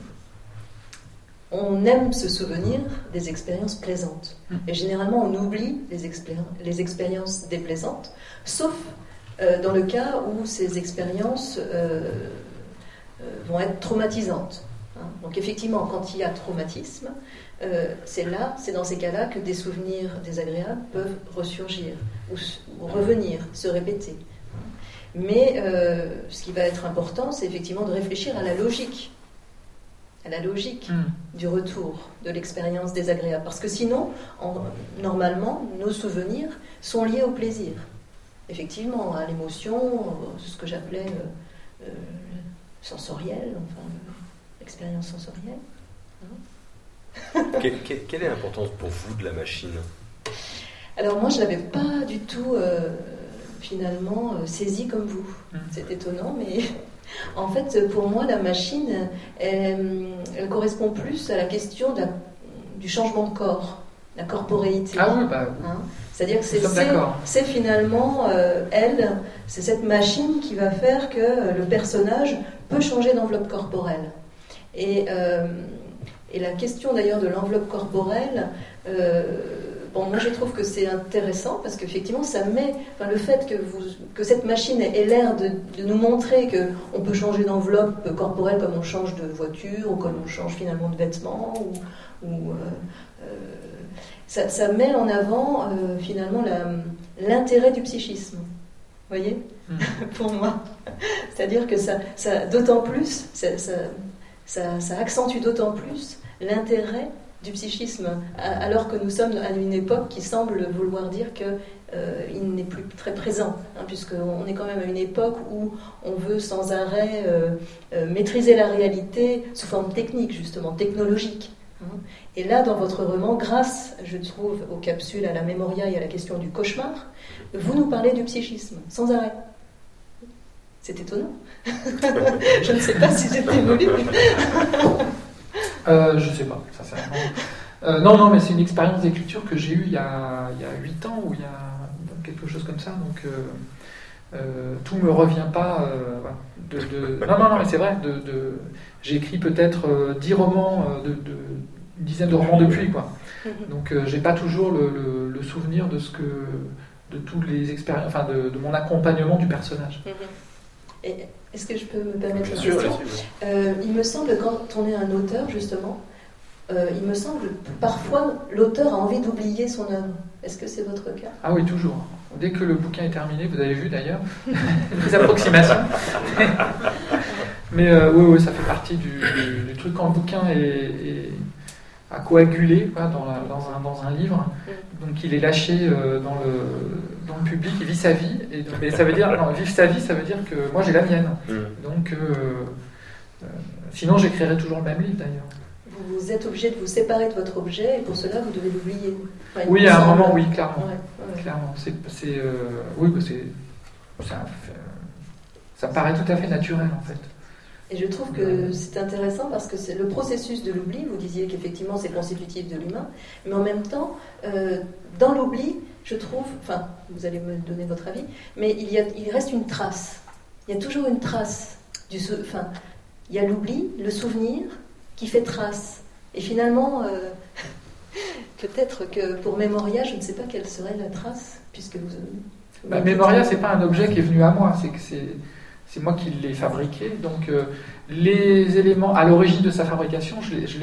on aime se souvenir des expériences plaisantes. Et généralement, on oublie les expériences déplaisantes, sauf dans le cas où ces expériences vont être traumatisantes. Donc effectivement, quand il y a traumatisme, c'est dans ces cas-là que des souvenirs désagréables peuvent ressurgir ou revenir, se répéter. Mais ce qui va être important, c'est effectivement de réfléchir à la logique du retour de l'expérience désagréable. Parce que sinon, normalement, nos souvenirs sont liés au plaisir. Effectivement, à l'émotion, ce que j'appelais sensorielle, enfin, l'expérience sensorielle. Quelle est l'importance pour vous de la machine ? Alors moi, je ne l'avais pas du tout finalement saisie comme vous. C'est étonnant, mais en fait, pour moi, la machine, elle correspond plus à la question du changement de corps, la corporéité. Ah oui, c'est-à-dire que c'est finalement, c'est cette machine qui va faire que le personnage peut changer d'enveloppe corporelle. Et la question d'ailleurs de l'enveloppe corporelle, moi je trouve que c'est intéressant parce qu'effectivement ça met, le fait que cette machine ait l'air de nous montrer qu'on peut changer d'enveloppe corporelle comme on change de voiture ou comme on change finalement de vêtements ça met en avant finalement l'intérêt du psychisme. Vous voyez, pour moi. C'est-à-dire que ça d'autant plus, ça accentue d'autant plus l'intérêt du psychisme, alors que nous sommes à une époque qui semble vouloir dire qu'il n'est plus très présent, puisqu'on est quand même à une époque où on veut sans arrêt maîtriser la réalité sous forme technique, justement, technologique. Et là, dans votre roman, grâce, je trouve, aux capsules, à la mémoria et à la question du cauchemar, vous nous parlez du psychisme, sans arrêt. C'est étonnant. Je ne sais pas si j'étais voulu. Je sais pas, sincèrement. Non, mais c'est une expérience d'écriture que j'ai eue il y a 8 ans, ou il y a quelque chose comme ça, donc tout me revient pas. Non, mais c'est vrai, j'ai écrit peut-être 10 romans, une dizaine de romans depuis, quoi. Donc j'ai pas toujours le souvenir de toutes les expériences, de mon accompagnement du personnage. Et est-ce que je peux me permettre une question ? Il me semble, quand on est un auteur, justement, il me semble que parfois l'auteur a envie d'oublier son œuvre. Est-ce que c'est votre cas ? Ah oui, toujours. Dès que le bouquin est terminé, vous avez vu d'ailleurs, des approximations. Mais oui, ça fait partie du truc quand le bouquin est à coaguler dans un livre. Donc il est lâché dans le public, il vit sa vie. Mais ça veut dire, vivre sa vie, ça veut dire que moi j'ai la mienne. Donc sinon j'écrirais toujours le même livre d'ailleurs. Vous êtes obligé de vous séparer de votre objet et pour cela vous devez l'oublier. Oui, à un moment, oui, clairement. Ouais. Clairement. Ça paraît tout à fait naturel en fait. Et je trouve que c'est intéressant parce que c'est le processus de l'oubli. Vous disiez qu'effectivement c'est constitutif de l'humain, mais en même temps, dans l'oubli, je trouve, vous allez me donner votre avis, mais il reste une trace. Il y a toujours une trace il y a l'oubli, le souvenir qui fait trace. Et finalement, peut-être que pour Mémoria, je ne sais pas quelle serait la trace, puisque Memoria, c'est pas un objet qui est venu à moi, c'est moi qui l'ai fabriqué. Donc les éléments à l'origine de sa fabrication,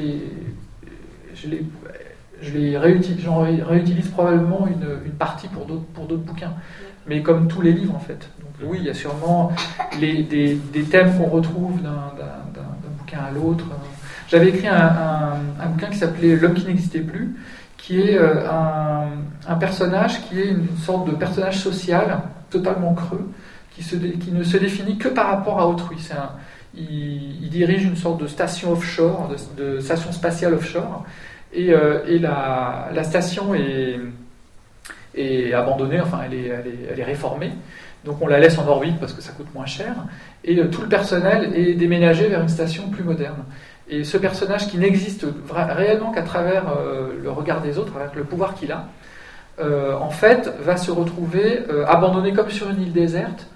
j'en réutilise probablement une partie pour d'autres bouquins. Mais comme tous les livres en fait. Donc oui, il y a sûrement des thèmes qu'on retrouve d'un bouquin à l'autre. J'avais écrit un bouquin qui s'appelait L'homme qui n'existait plus, qui est un personnage qui est une sorte de personnage social totalement creux, qui ne se définit que par rapport à autrui. Il dirige une sorte de station offshore, de station spatiale offshore, et la station est abandonnée, enfin elle est réformée. Donc on la laisse en orbite parce que ça coûte moins cher, et tout le personnel est déménagé vers une station plus moderne. Et ce personnage qui n'existe réellement qu'à travers le regard des autres, avec le pouvoir qu'il a, en fait, va se retrouver abandonné comme sur une île déserte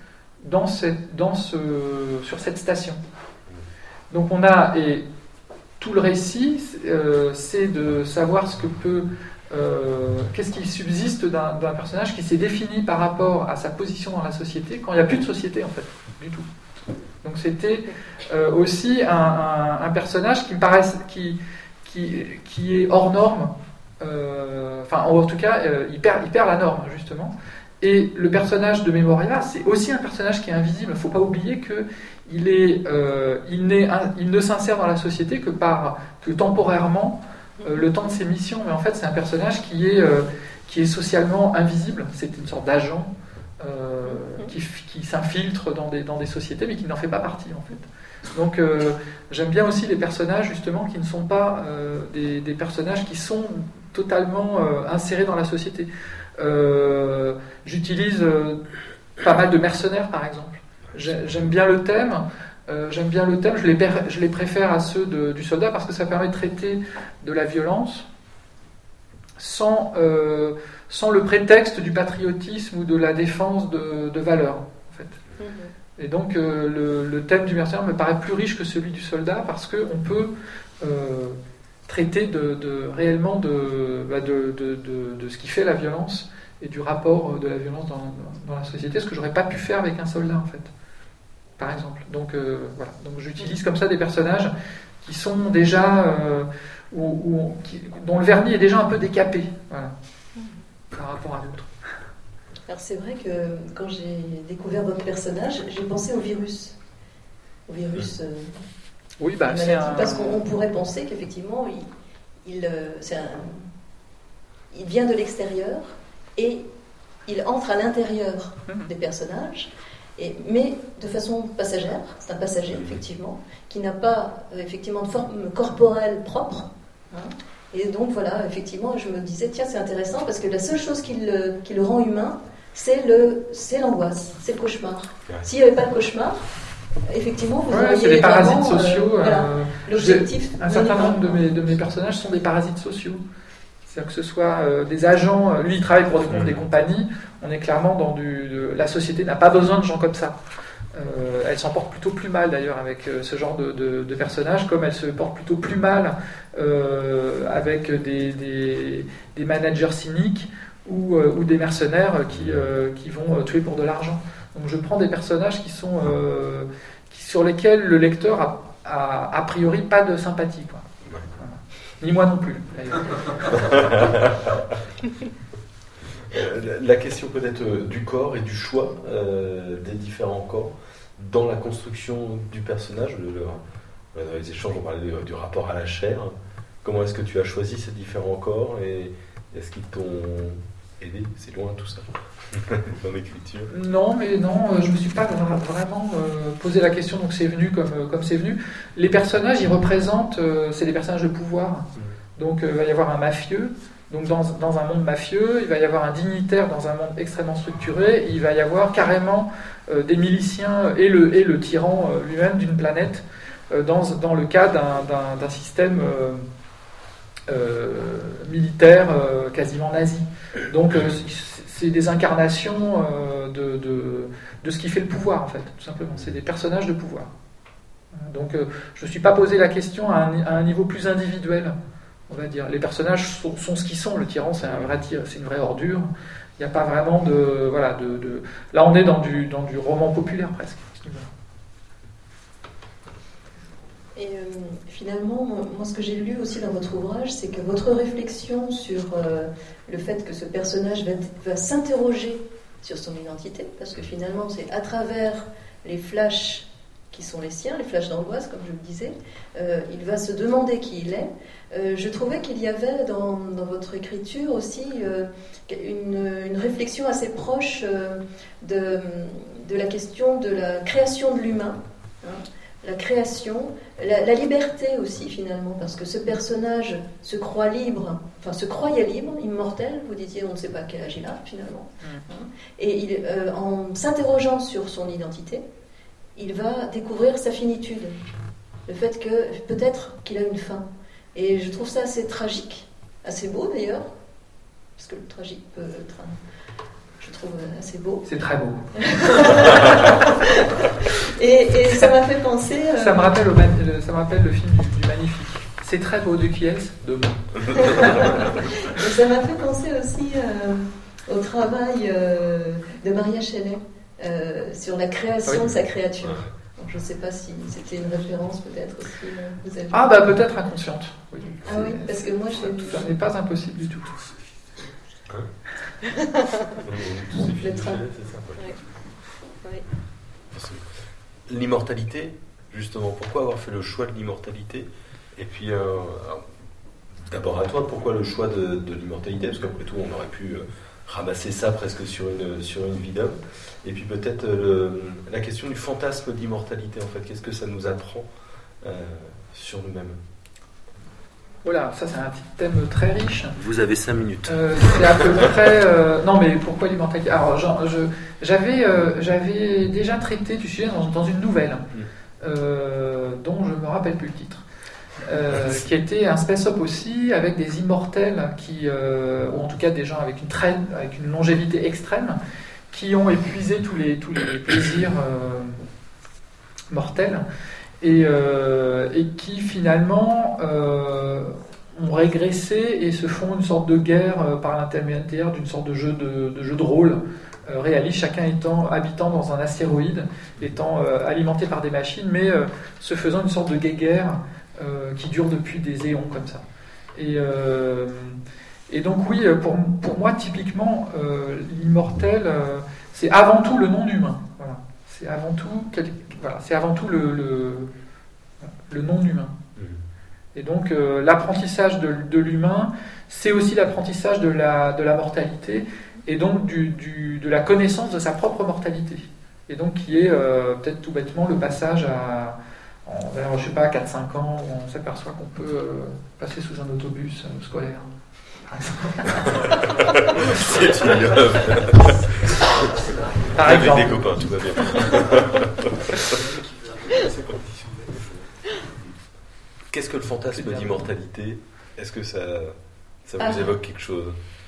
sur cette station. Donc on a, et tout le récit, c'est de savoir qu'est-ce qui subsiste d'un personnage qui s'est défini par rapport à sa position dans la société, quand il n'y a plus de société en fait, du tout. Donc c'était aussi un personnage qui me paraît qui est hors norme, enfin en tout cas il perd la norme justement. Et le personnage de Memoria, c'est aussi un personnage qui est invisible. Il ne faut pas oublier qu'il ne s'insère dans la société que temporairement, le temps de ses missions. Mais en fait, c'est un personnage qui est socialement invisible. C'est une sorte d'agent qui s'infiltre dans des sociétés, mais qui n'en fait pas partie en fait. Donc j'aime bien aussi les personnages justement qui ne sont pas des personnages qui sont totalement insérés dans la société. J'utilise pas mal de mercenaires par exemple. J'aime bien le thème. Je les préfère à ceux du soldat parce que ça permet de traiter de la violence sans le prétexte du patriotisme ou de la défense de valeurs en fait. Et donc le thème du mercenaire me paraît plus riche que celui du soldat parce qu'on peut traiter réellement de ce qui fait la violence et du rapport de la violence dans la société, ce que j'aurais pas pu faire avec un soldat en fait, par exemple. Donc voilà, donc j'utilise comme ça des personnages qui sont déjà dont le vernis est déjà un peu décapé, voilà, par rapport à d'autres. Alors c'est vrai que quand j'ai découvert votre personnage, j'ai pensé au virus. Oui, parce qu'on pourrait penser qu'effectivement, il vient de l'extérieur et il entre à l'intérieur des personnages, mais de façon passagère. C'est un passager, effectivement, qui n'a pas effectivement de forme corporelle propre. Hein. Et donc voilà, effectivement, je me disais, tiens, c'est intéressant parce que la seule chose qui le rend humain, c'est l'angoisse, c'est le cauchemar. S'il n'y avait pas le cauchemar, effectivement, vous auriez c'est des parasites sociaux. L'objectif. Un certain nombre de mes personnages sont des parasites sociaux. C'est-à-dire que ce soit des agents, lui il travaille pour des compagnies, on est clairement dans la société n'a pas besoin de gens comme ça. Elle s'en porte plutôt plus mal d'ailleurs avec ce genre de personnages, comme elle se porte plutôt plus mal avec des managers cyniques ou des mercenaires qui vont tuer pour de l'argent. Donc je prends des personnages sur lesquels le lecteur a priori pas de sympathie, quoi. Voilà. Ni moi non plus, d'ailleurs. La question peut-être du corps et du choix des différents corps dans la construction du personnage. Dans les échanges, on parlait du rapport à la chair. Comment est-ce que tu as choisi ces différents corps et est-ce qu'ils t'ont aidé? C'est loin tout ça dans l'écriture. Non, je ne me suis pas vraiment posé la question, donc c'est venu comme c'est venu. Les personnages, ils représentent, c'est des personnages de pouvoir. Donc il va y avoir un mafieux. Donc dans un monde mafieux, il va y avoir un dignitaire dans un monde extrêmement structuré, il va y avoir carrément des miliciens et le tyran lui-même d'une planète dans le cas d'un système militaire quasiment nazi. Donc c'est des incarnations de ce qui fait le pouvoir en fait, tout simplement. C'est des personnages de pouvoir. Donc je ne me suis pas posé la question à un niveau plus individuel on va dire. Les personnages sont ce qu'ils sont. Le tyran, c'est une vraie ordure. Il n'y a pas vraiment de... Là, on est dans du roman populaire, presque. Et finalement, moi, ce que j'ai lu aussi dans votre ouvrage, c'est que votre réflexion sur le fait que ce personnage va s'interroger sur son identité, parce que finalement, c'est à travers les flashs qui sont les siens, les flashs d'angoisse, comme je le disais, il va se demander qui il est. Je trouvais qu'il y avait dans votre écriture aussi une réflexion assez proche de la question de la création de l'humain, hein. La création, la liberté aussi finalement, parce que ce personnage se croit libre, enfin se croyait libre, immortel, vous disiez on ne sait pas quel âge il a finalement, hein, et en s'interrogeant sur son identité, il va découvrir sa finitude, le fait que peut-être qu'il a une fin, et je trouve ça assez tragique, assez beau d'ailleurs, parce que le tragique peut être je trouve assez beau. C'est très beau. et ça m'a fait penser... Ça me rappelle le film du Magnifique. C'est très beau, de qui est-ce? De moi. Et ça m'a fait penser aussi au travail de Maria Shelley sur la création de sa créature. Donc, je ne sais pas si c'était une référence peut-être aussi. Vous avez... Ah bah peut-être inconsciente. Oui. Ah oui, parce que moi ça n'est pas impossible du tout. Hein? Le train. Oui. L'immortalité, justement, pourquoi avoir fait le choix de l'immortalité? Et puis, d'abord à toi, pourquoi le choix de l'immortalité? Parce qu'après tout, on aurait pu ramasser ça presque sur une vie d'homme. Et puis peut-être la question du fantasme d'immortalité, en fait. Qu'est-ce que ça nous apprend sur nous-mêmes? Voilà, ça c'est un thème très riche. Vous avez 5 minutes. C'est à peu près... Non, mais pourquoi l'immortalité? Alors, j'avais déjà traité du sujet dans une nouvelle, dont je ne me rappelle plus le titre, qui était un space-op aussi, avec des immortels, ou en tout cas des gens avec une longévité extrême, qui ont épuisé tous les plaisirs mortels, et qui finalement ont régressé et se font une sorte de guerre par l'intermédiaire d'une sorte de jeu de rôle réaliste, chacun habitant dans un astéroïde, étant alimenté par des machines, mais se faisant une sorte de guéguerre qui dure depuis des éons comme ça. Et donc oui, pour moi typiquement, l'immortel, c'est avant tout le non-humain. Voilà. C'est avant tout le non-humain. Et donc l'apprentissage de l'humain, c'est aussi l'apprentissage de la mortalité, et donc de la connaissance de sa propre mortalité. Et donc qui est peut-être tout bêtement le passage vers, je sais pas, 4-5 ans, où on s'aperçoit qu'on peut passer sous un autobus scolaire. C'est une œuvre. Par exemple. Avec des copains, tout va bien. Qu'est-ce que le fantasme d'immortalité? Est-ce que ça vous évoque quelque chose?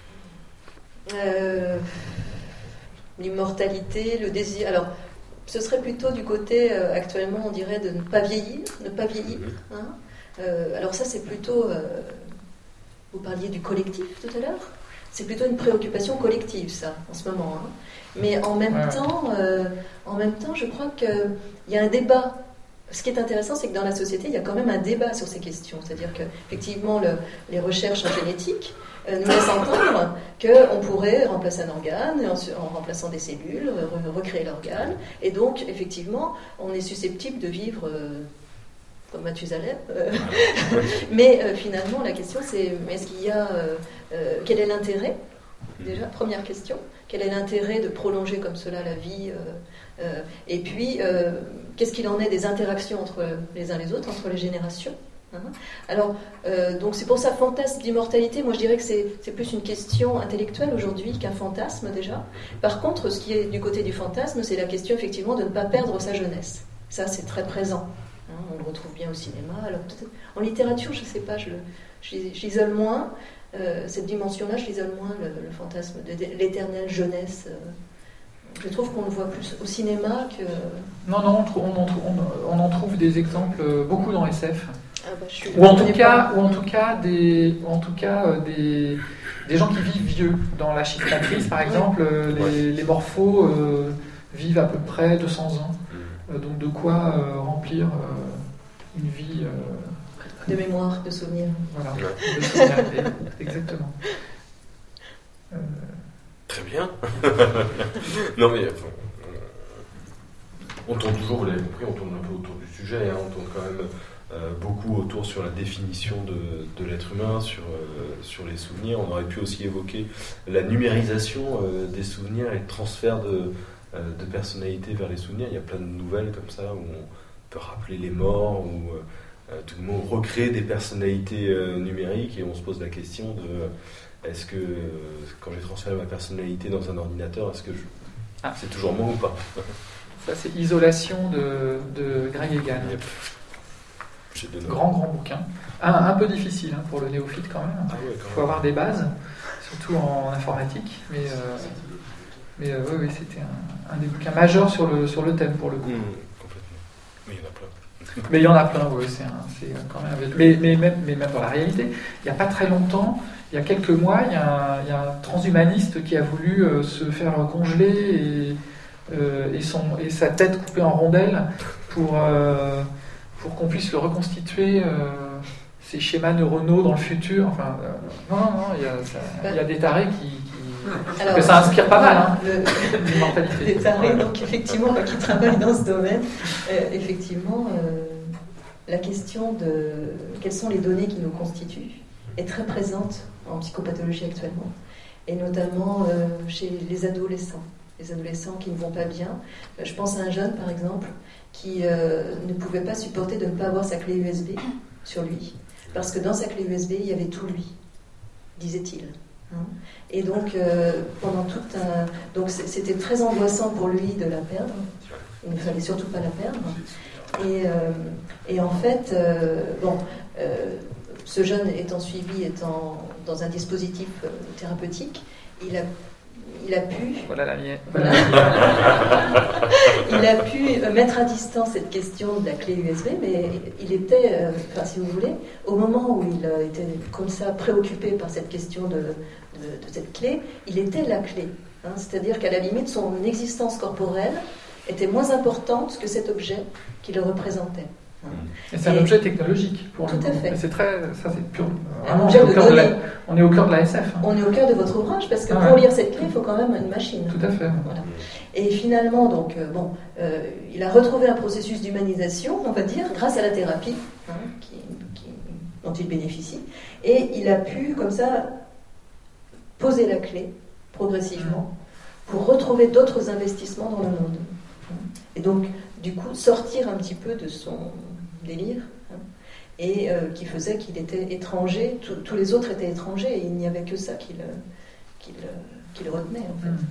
L'immortalité, le désir. Alors, ce serait plutôt du côté, actuellement, on dirait, de ne pas vieillir. Hein. Alors ça, c'est plutôt... vous parliez du collectif tout à l'heure. C'est plutôt une préoccupation collective, ça, en ce moment. Hein. Mais en même temps, je crois qu'il y a un débat. Ce qui est intéressant, c'est que dans la société, il y a quand même un débat sur ces questions. C'est-à-dire qu'effectivement, les recherches en génétique nous laissent entendre qu'on pourrait remplacer un organe en remplaçant des cellules, recréer l'organe. Et donc, effectivement, on est susceptible de vivre comme Mathusalem. Mais finalement, la question, c'est est-ce qu'il y a... quel est l'intérêt? Déjà, première question. Quel est l'intérêt de prolonger comme cela la vie et puis, qu'est-ce qu'il en est des interactions entre les uns et les autres, entre les générations? Alors, donc c'est pour ça, fantasme d'immortalité, moi je dirais que c'est plus une question intellectuelle aujourd'hui qu'un fantasme déjà. Par contre, ce qui est du côté du fantasme, c'est la question effectivement de ne pas perdre sa jeunesse. Ça, c'est très présent. On le retrouve bien au cinéma. Alors, peut-être, en littérature, je ne sais pas, j'isole moins. Cette dimension-là, je l'isole moins, le fantasme de l'éternelle jeunesse. Je trouve qu'on le voit plus au cinéma que... Non, on en trouve des exemples, beaucoup dans SF. Ou en tout cas des gens qui vivent vieux. Dans la chiffratrice, par exemple, les morphos vivent à peu près 200 ans. Donc de quoi remplir une vie de mémoire, de souvenirs. Voilà, de souvenirs, exactement. Très bien. Non mais on tourne toujours, vous l'avez compris, on tourne un peu autour du sujet, hein, on tourne quand même beaucoup autour sur la définition de l'être humain, sur les souvenirs. On aurait pu aussi évoquer la numérisation des souvenirs et le transfert de personnalité vers les souvenirs. Il y a plein de nouvelles comme ça où on peut rappeler les morts ou tout le monde recréer des personnalités numériques, et on se pose la question de est-ce que quand j'ai transféré ma personnalité dans un ordinateur, est-ce que c'est toujours moi ou pas? Ça, c'est Isolation de Greg Egan. Yep. Grand bouquin. Un peu difficile pour le néophyte quand même. Il faut avoir des bases, surtout en informatique. Mais oui, c'était un des bouquins majeurs sur le thème pour le coup. Complètement. Mais il y en a plein. Mais il y en a plein, oui. C'est quand même. Mais même dans la réalité, il n'y a pas très longtemps, il y a quelques mois, il y a un transhumaniste qui a voulu se faire congeler et sa tête coupée en rondelles pour qu'on puisse le reconstituer, ses schémas neuronaux dans le futur. Enfin, non, il y a des tarés Alors, que ça inspire pas mal, l'immortalité. Des tarés, donc effectivement, qui travaillent dans ce domaine. Effectivement, la question de quelles sont les données qui nous constituent est très présente en psychopathologie actuellement, et notamment chez les adolescents. Les adolescents qui ne vont pas bien. Je pense à un jeune, par exemple, qui ne pouvait pas supporter de ne pas avoir sa clé USB sur lui. Parce que dans sa clé USB, il y avait tout lui, disait-il. Et donc, pendant tout donc c'était très angoissant pour lui de la perdre. Il ne fallait surtout pas la perdre. Et en fait, ce jeune étant suivi, étant dans un dispositif thérapeutique, il a pu... Voilà la mienne. Voilà. Il a pu mettre à distance cette question de la clé USB, mais il était, si vous voulez, au moment où il était comme ça préoccupé par cette question de cette clé, il était la clé. C'est-à-dire qu'à la limite, son existence corporelle était moins importante que cet objet qui le représentait. Et c'est un objet technologique pour tout à fait. C'est pur. Un objet de données. On est au cœur de la SF. On est au cœur de votre ouvrage parce que pour lire cette clé, il faut quand même une machine. Tout à fait. Voilà. Et finalement, donc, il a retrouvé un processus d'humanisation, on va dire, grâce à la thérapie dont il bénéficie, et il a pu, comme ça, poser la clé progressivement pour retrouver d'autres investissements dans le monde. Et donc, du coup, sortir un petit peu de son délire, et qui faisait qu'il était étranger, tous les autres étaient étrangers, et il n'y avait que ça qui le retenait, en fait.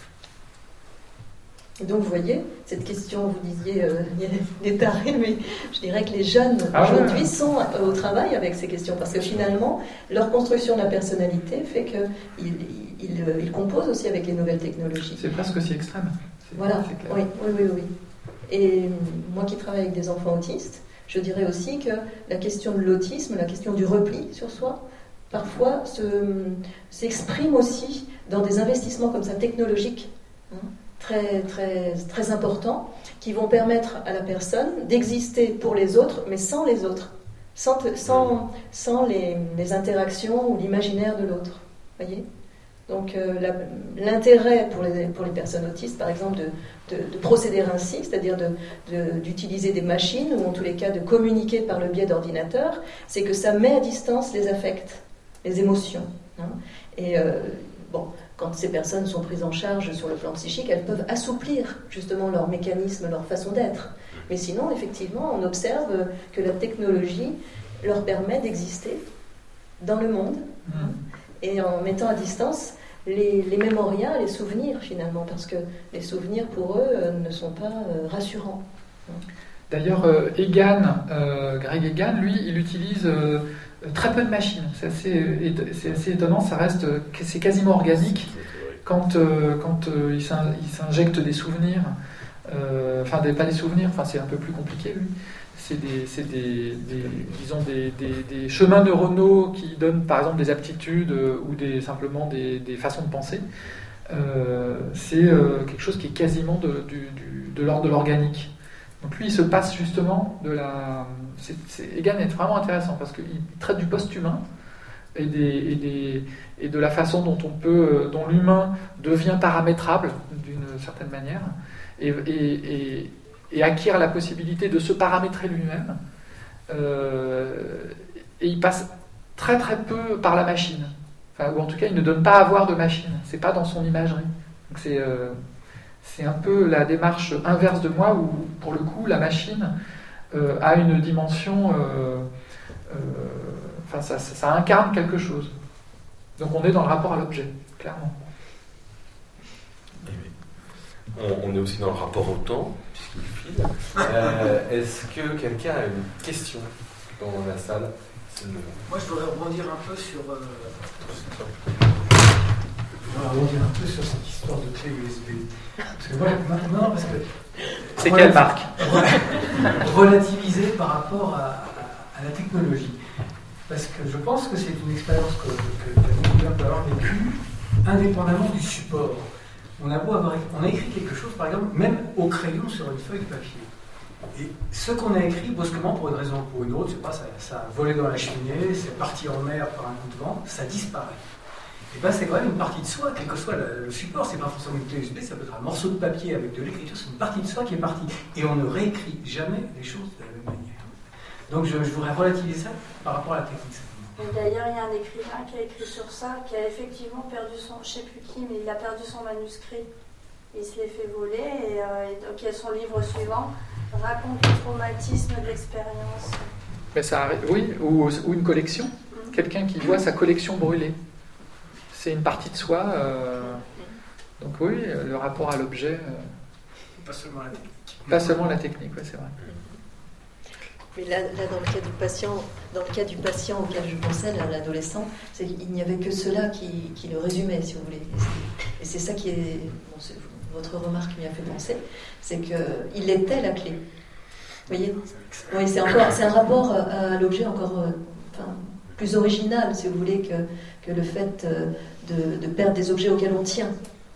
Et donc, vous voyez, cette question, vous disiez, il y a des tarés, mais je dirais que les jeunes aujourd'hui sont au travail avec ces questions, parce que finalement, leur construction de la personnalité fait qu'ils composent aussi avec les nouvelles technologies. C'est presque aussi extrême. Voilà, oui. Et moi qui travaille avec des enfants autistes, je dirais aussi que la question de l'autisme, la question du repli sur soi, parfois s'exprime aussi dans des investissements comme ça technologiques, très, très, très importants, qui vont permettre à la personne d'exister pour les autres, mais sans les autres, sans les interactions ou l'imaginaire de l'autre. Voyez ? Donc l'intérêt pour les personnes autistes, par exemple, de procéder ainsi, c'est-à-dire d'utiliser des machines, ou en tous les cas de communiquer par le biais d'ordinateurs, c'est que ça met à distance les affects, les émotions. Et quand ces personnes sont prises en charge sur le plan psychique, elles peuvent assouplir justement leur mécanisme, leur façon d'être. Mais sinon, effectivement, on observe que la technologie leur permet d'exister dans le monde, et en mettant à distance les mémorias, les souvenirs finalement, parce que les souvenirs pour eux ne sont pas rassurants. D'ailleurs, Greg Egan, lui, il utilise très peu de machines. C'est assez étonnant, c'est quasiment organique quand il s'injecte des souvenirs Pas des souvenirs, c'est un peu plus compliqué, oui. C'est disons des chemins neuronaux qui donnent par exemple des aptitudes ou simplement des façons de penser. C'est quelque chose qui est quasiment de l'ordre de l'organique. Donc lui, il se passe justement Egan est vraiment intéressant parce qu'il traite du post-humain et de la façon dont l'humain devient paramétrable d'une certaine manière et acquiert la possibilité de se paramétrer lui-même. Et il passe très très peu par la machine. Ou en tout cas, il ne donne pas à avoir de machine. C'est pas dans son imagerie. Donc c'est un peu la démarche inverse de moi où, pour le coup, la machine a une dimension... ça incarne quelque chose. Donc on est dans le rapport à l'objet, clairement. On est aussi dans le rapport au temps, puisqu'il file. Est-ce que quelqu'un a une question dans la salle? Moi, je voudrais rebondir un peu sur cette histoire de clé USB. Parce que maintenant, c'est quelle marque? Relativiser par rapport à la technologie. Parce que je pense que c'est une expérience que beaucoup de gens peuvent avoir vécue indépendamment du support. On a écrit quelque chose, par exemple, même au crayon sur une feuille de papier. Et ce qu'on a écrit, brusquement, pour une raison ou pour une autre, ça a volé dans la cheminée, c'est parti en mer par un coup de vent, ça disparaît. Et bien, c'est quand même une partie de soi, quel que soit le support, c'est pas forcément une clé USB, ça peut être un morceau de papier avec de l'écriture, c'est une partie de soi qui est partie. Et on ne réécrit jamais les choses de la même manière. Donc je voudrais relativiser ça par rapport à la technique. Et d'ailleurs, il y a un écrivain qui a écrit sur ça, qui a effectivement perdu je ne sais plus qui, mais il a perdu son manuscrit. Il se l'est fait voler, et donc il y a son livre suivant, raconte le traumatisme de l'expérience. Mais ça arrive, oui, ou une collection. Quelqu'un qui voit sa collection brûler. C'est une partie de soi. Donc oui, le rapport à l'objet. Pas seulement la technique. Pas seulement la technique, oui, c'est vrai. Mais là, dans le cas du patient auquel je pensais, l'adolescent, il n'y avait que cela qui le résumait, si vous voulez. Et c'est ça qui est... votre remarque m'y a fait penser, c'est qu'il était la clé. Vous voyez ? Oui, c'est un rapport à l'objet encore plus original, si vous voulez, que le fait de perdre des objets auxquels on tient.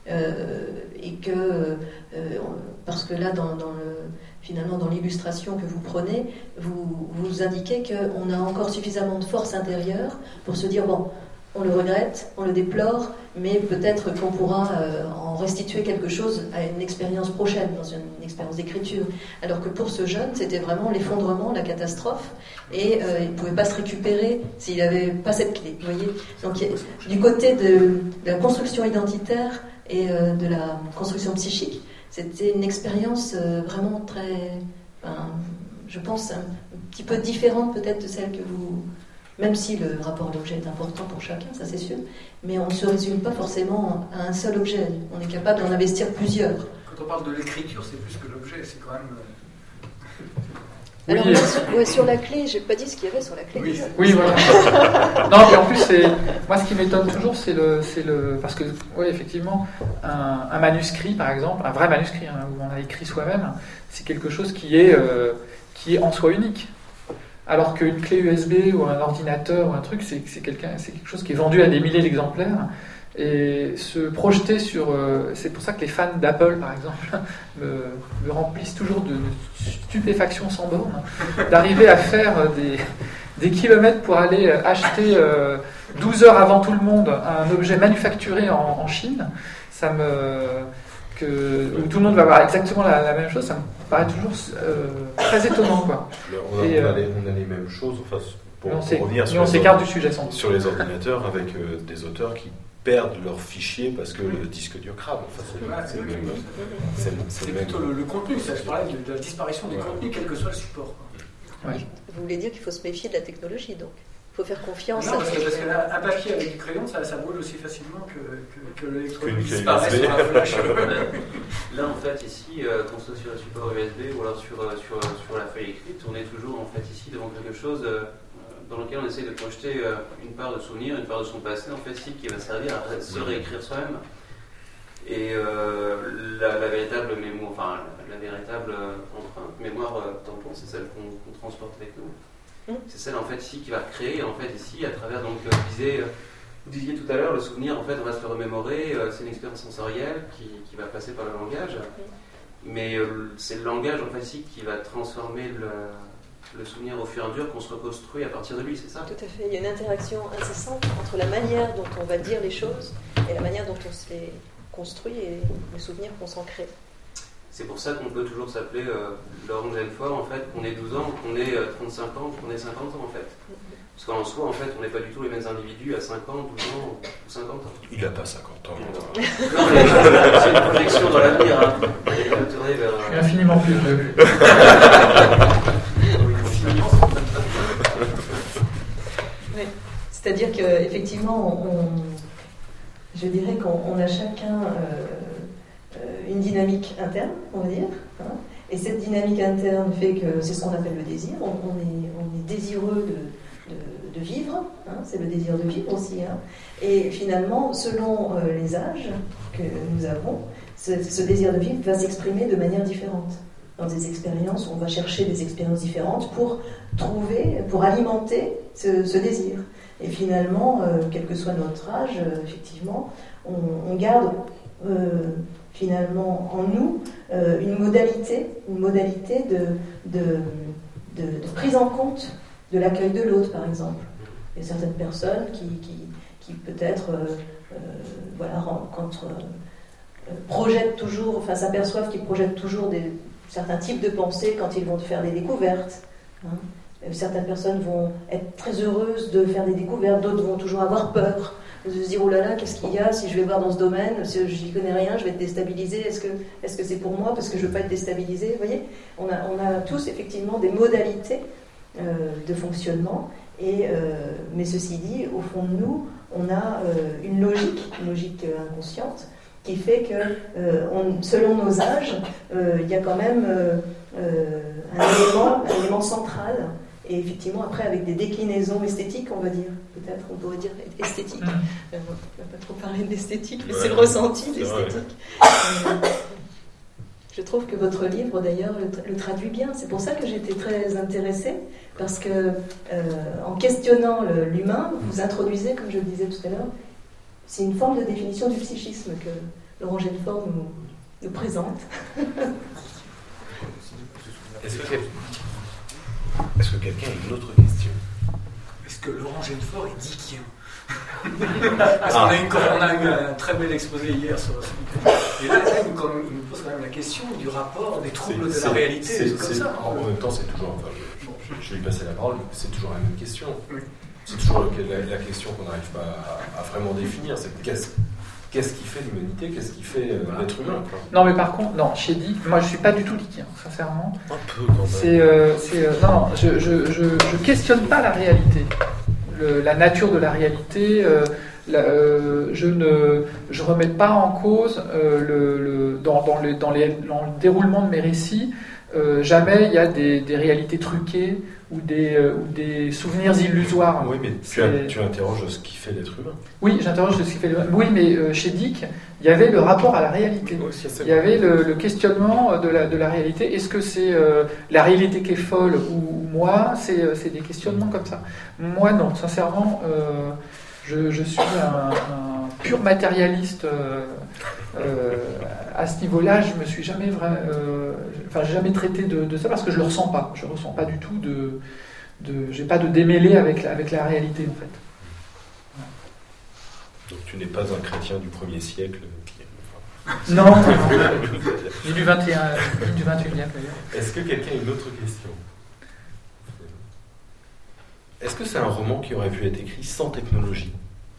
Et que... parce que là, finalement, dans l'illustration que vous prenez, vous indiquez qu'on a encore suffisamment de force intérieure pour se dire, bon, on le regrette, on le déplore, mais peut-être qu'on pourra en restituer quelque chose à une expérience prochaine, dans une expérience d'écriture. Alors que pour ce jeune, c'était vraiment l'effondrement, la catastrophe, et il ne pouvait pas se récupérer s'il n'avait pas cette clé. Vous voyez ? Donc, du côté de la construction identitaire et de la construction psychique, c'était une expérience vraiment très, je pense, un petit peu différente peut-être de celle que vous... Même si le rapport à l'objet est important pour chacun, ça c'est sûr, mais on ne se résume pas forcément à un seul objet. On est capable d'en investir plusieurs. Quand on parle de l'écriture, c'est plus que l'objet, c'est quand même... Alors, sur la clé, j'ai pas dit ce qu'il y avait sur la clé. Oui, voilà. Non, mais en plus, moi, ce qui m'étonne toujours, c'est le, parce que, oui, effectivement, un manuscrit, par exemple, un vrai manuscrit où on a écrit soi-même, c'est quelque chose qui est en soi unique. Alors qu'une clé USB ou un ordinateur ou un truc, c'est quelque chose qui est vendu à des milliers d'exemplaires. Et se projeter sur... c'est pour ça que les fans d'Apple, par exemple, me remplissent toujours de stupéfaction sans borne, d'arriver à faire des kilomètres pour aller acheter 12 heures avant tout le monde un objet manufacturé en Chine, où tout le monde va avoir exactement la même chose, ça me paraît toujours très étonnant, quoi. On a les mêmes choses, pour revenir on s'écarte du sujet sur les ordinateurs avec des auteurs qui perdent leurs fichiers parce que le disque dur crame. C'est plutôt le contenu, ça. Je parlais de la disparition du contenu, quel que soit le support. Ouais. Vous voulez dire qu'il faut se méfier de la technologie, donc il faut faire confiance. Non, parce que là, un papier avec du crayon, ça brûle aussi facilement que l'électronique disparaît sur un flash. Là, en fait, ici, qu'on soit sur le support USB ou alors sur la feuille écrite, on est toujours en fait ici devant quelque chose dans lequel on essaie de projeter une part de souvenir, une part de son passé, en fait, ici, qui va servir à se réécrire soi-même. Et la véritable mémoire, enfin la véritable empreinte, mémoire tampon, c'est celle qu'on transporte avec nous. C'est celle en fait ici qui va créer en fait ici à travers donc vous disiez tout à l'heure le souvenir en fait on va se le remémorer, c'est une expérience sensorielle qui va passer par le langage, mais c'est le langage en fait ici qui va transformer le souvenir au fur et à mesure qu'on se reconstruit à partir de lui, c'est ça? Tout à fait, il y a une interaction incessante entre la manière dont on va dire les choses et la manière dont on se les construit et le souvenir qu'on s'en crée. C'est pour ça qu'on peut toujours s'appeler Laurent Genefort, en fait, qu'on ait 12 ans, qu'on ait 35 ans, qu'on ait 50 ans, en fait. Parce qu'en soi, en fait, on n'est pas du tout les mêmes individus à 5 ans, 12 ans ou 50 ans. Il n'a pas 50 ans. Non, mais c'est une projection dans l'avenir. Hein. Je suis infiniment plus vieux. Oui. C'est-à-dire qu'effectivement, je dirais qu'on a chacun une dynamique interne, on va dire. Hein, et cette dynamique interne fait que c'est ce qu'on appelle le désir. On est désireux de vivre, hein, c'est le désir de vivre aussi. Hein. Et finalement, selon les âges que nous avons, ce désir de vivre va s'exprimer de manière différente. Dans des expériences, on va chercher des expériences différentes pour alimenter ce désir. Et finalement, quel que soit notre âge, effectivement, on garde finalement en nous une modalité de prise en compte de l'accueil de l'autre, par exemple. Il y a certaines personnes qui peut-être projettent toujours, enfin s'aperçoivent qu'ils projettent toujours certains types de pensées quand ils vont faire des découvertes. Hein. Certaines personnes vont être très heureuses de faire des découvertes, d'autres vont toujours avoir peur, de se dire oh là là, qu'est-ce qu'il y a si je vais voir dans ce domaine, si je n'y connais rien, je vais être déstabilisée, est-ce que c'est pour moi parce que je ne veux pas être déstabilisée? Vous voyez, on a tous effectivement des modalités de fonctionnement, mais ceci dit, au fond de nous, on a une logique inconsciente qui fait que selon nos âges, il y a quand même un élément central. Et effectivement, après, avec des déclinaisons esthétiques, on va dire, peut-être, on pourrait dire esthétique. On ne va pas trop parler d'esthétique, mais c'est le ressenti d'esthétique. Je trouve que votre livre, d'ailleurs, le traduit bien. C'est pour ça que j'étais très intéressée, parce que, en questionnant l'humain, vous introduisez, comme je le disais tout à l'heure, c'est une forme de définition du psychisme que Laurent Genefort nous présente. Est-ce que quelqu'un a une autre question? Est-ce que Laurent Genefort est dickien? Parce qu'on a eu un très bel exposé hier sur ce. Et là, il nous pose quand même la question du rapport des troubles de la réalité. C'est comme ça. En même temps, c'est toujours. Enfin, je vais lui passer la parole, c'est toujours la même question. Oui. C'est toujours la question qu'on n'arrive pas à vraiment définir. C'est qu'est-ce qui fait l'humanité? Qu'est-ce qui fait l'être humain, quoi? Non, mais par contre, non, chez Dick, moi je suis pas du tout dickien, sincèrement. Un peu quand même. Non, je questionne pas la réalité, la nature de la réalité. Je remets pas en cause dans le déroulement de mes récits. Jamais il y a des réalités truquées ou des souvenirs illusoires. Oui, mais tu interroges ce qui fait l'être humain. Oui, j'interroge ce qui fait l'être humain. Oui, mais chez Dick, il y avait le rapport à la réalité. Oui, il y avait le questionnement de la réalité. Est-ce que c'est la réalité qui est folle ou moi? C'est des questionnements comme ça. Moi, non, sincèrement, je suis un pur matérialiste. À ce niveau-là, je me suis jamais j'ai jamais traité de ça parce que je le ressens pas. Je ressens pas du tout j'ai pas de démêlé avec la réalité en fait. Donc tu n'es pas un chrétien du 1er siècle Non, ni du 21, ni du 21e d'ailleurs. Est-ce que quelqu'un a une autre question? Est-ce que c'est un roman qui aurait pu être écrit sans technologie?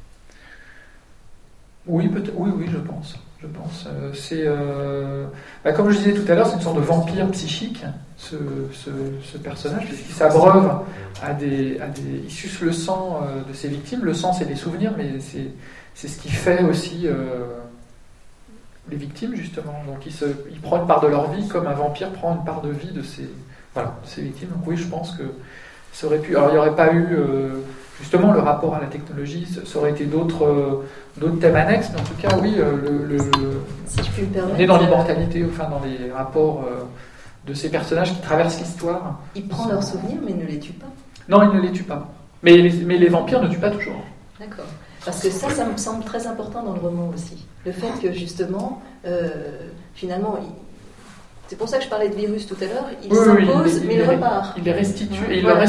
Oui, peut-être. Oui, je pense. C'est, comme je disais tout à l'heure, c'est une sorte de vampire psychique, ce personnage, puisqu'il s'abreuve il suce le sang de ses victimes. Le sang, c'est des souvenirs, mais c'est ce qui fait aussi les victimes, justement. Donc il prend une part de leur vie comme un vampire prend une part de vie de ses victimes. Donc oui, je pense que ça aurait pu. Alors il n'y aurait pas eu justement, le rapport à la technologie, ça aurait été d'autres thèmes annexes, mais en tout cas, oui, si je puis me permettre, on est dans l'immortalité, enfin dans les rapports de ces personnages qui traversent l'histoire. Il prend leurs souvenirs, mais ne les tue pas. Non, il ne les tue pas. Mais les vampires ne tuent pas toujours. D'accord. Parce que ça me semble très important dans le roman aussi. Le fait que justement, finalement, c'est pour ça que je parlais de virus tout à l'heure, il s'impose, mais il repart. Il les restitue, et il Voilà,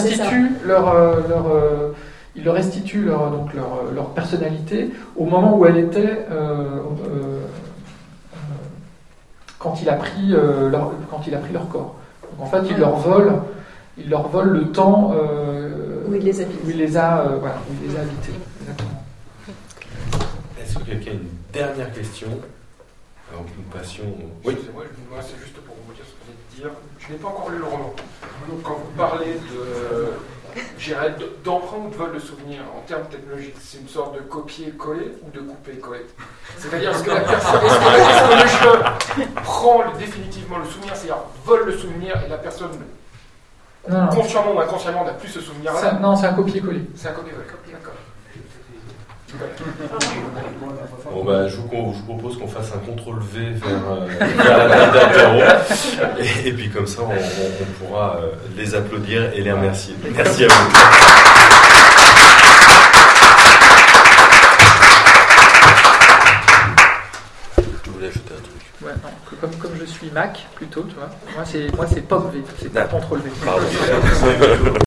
leur restitue leur personnalité au moment où elle était quand il a pris leur corps. Donc en fait, il leur vole le temps où il les habite. Où il les a habités. Exactement. Est-ce que quelqu'un a une dernière question avant que nous passions Oui. Moi, c'est juste pour vous dire ce que vous venez de dire. Je n'ai pas encore lu le roman. Donc, quand vous parlez d'emprunt ou de vol de souvenirs en termes technologiques, c'est une sorte de copier-coller ou de couper-coller? C'est-à-dire, est-ce que la personne prend définitivement le souvenir, c'est-à-dire vole le souvenir et la personne, consciemment ou inconsciemment, n'a plus ce souvenir-là? Non, c'est un copier-coller. C'est un copier-coller, d'accord. Bon je vous propose qu'on fasse un CTRL-V vers la table d'apéro et puis comme ça on pourra les applaudir et les remercier. Merci à vous. Je voulais ajouter un truc. Ouais, non, comme je suis Mac plutôt, tu vois. Moi c'est POM-V, c'est pas CTRL-V. Pardon.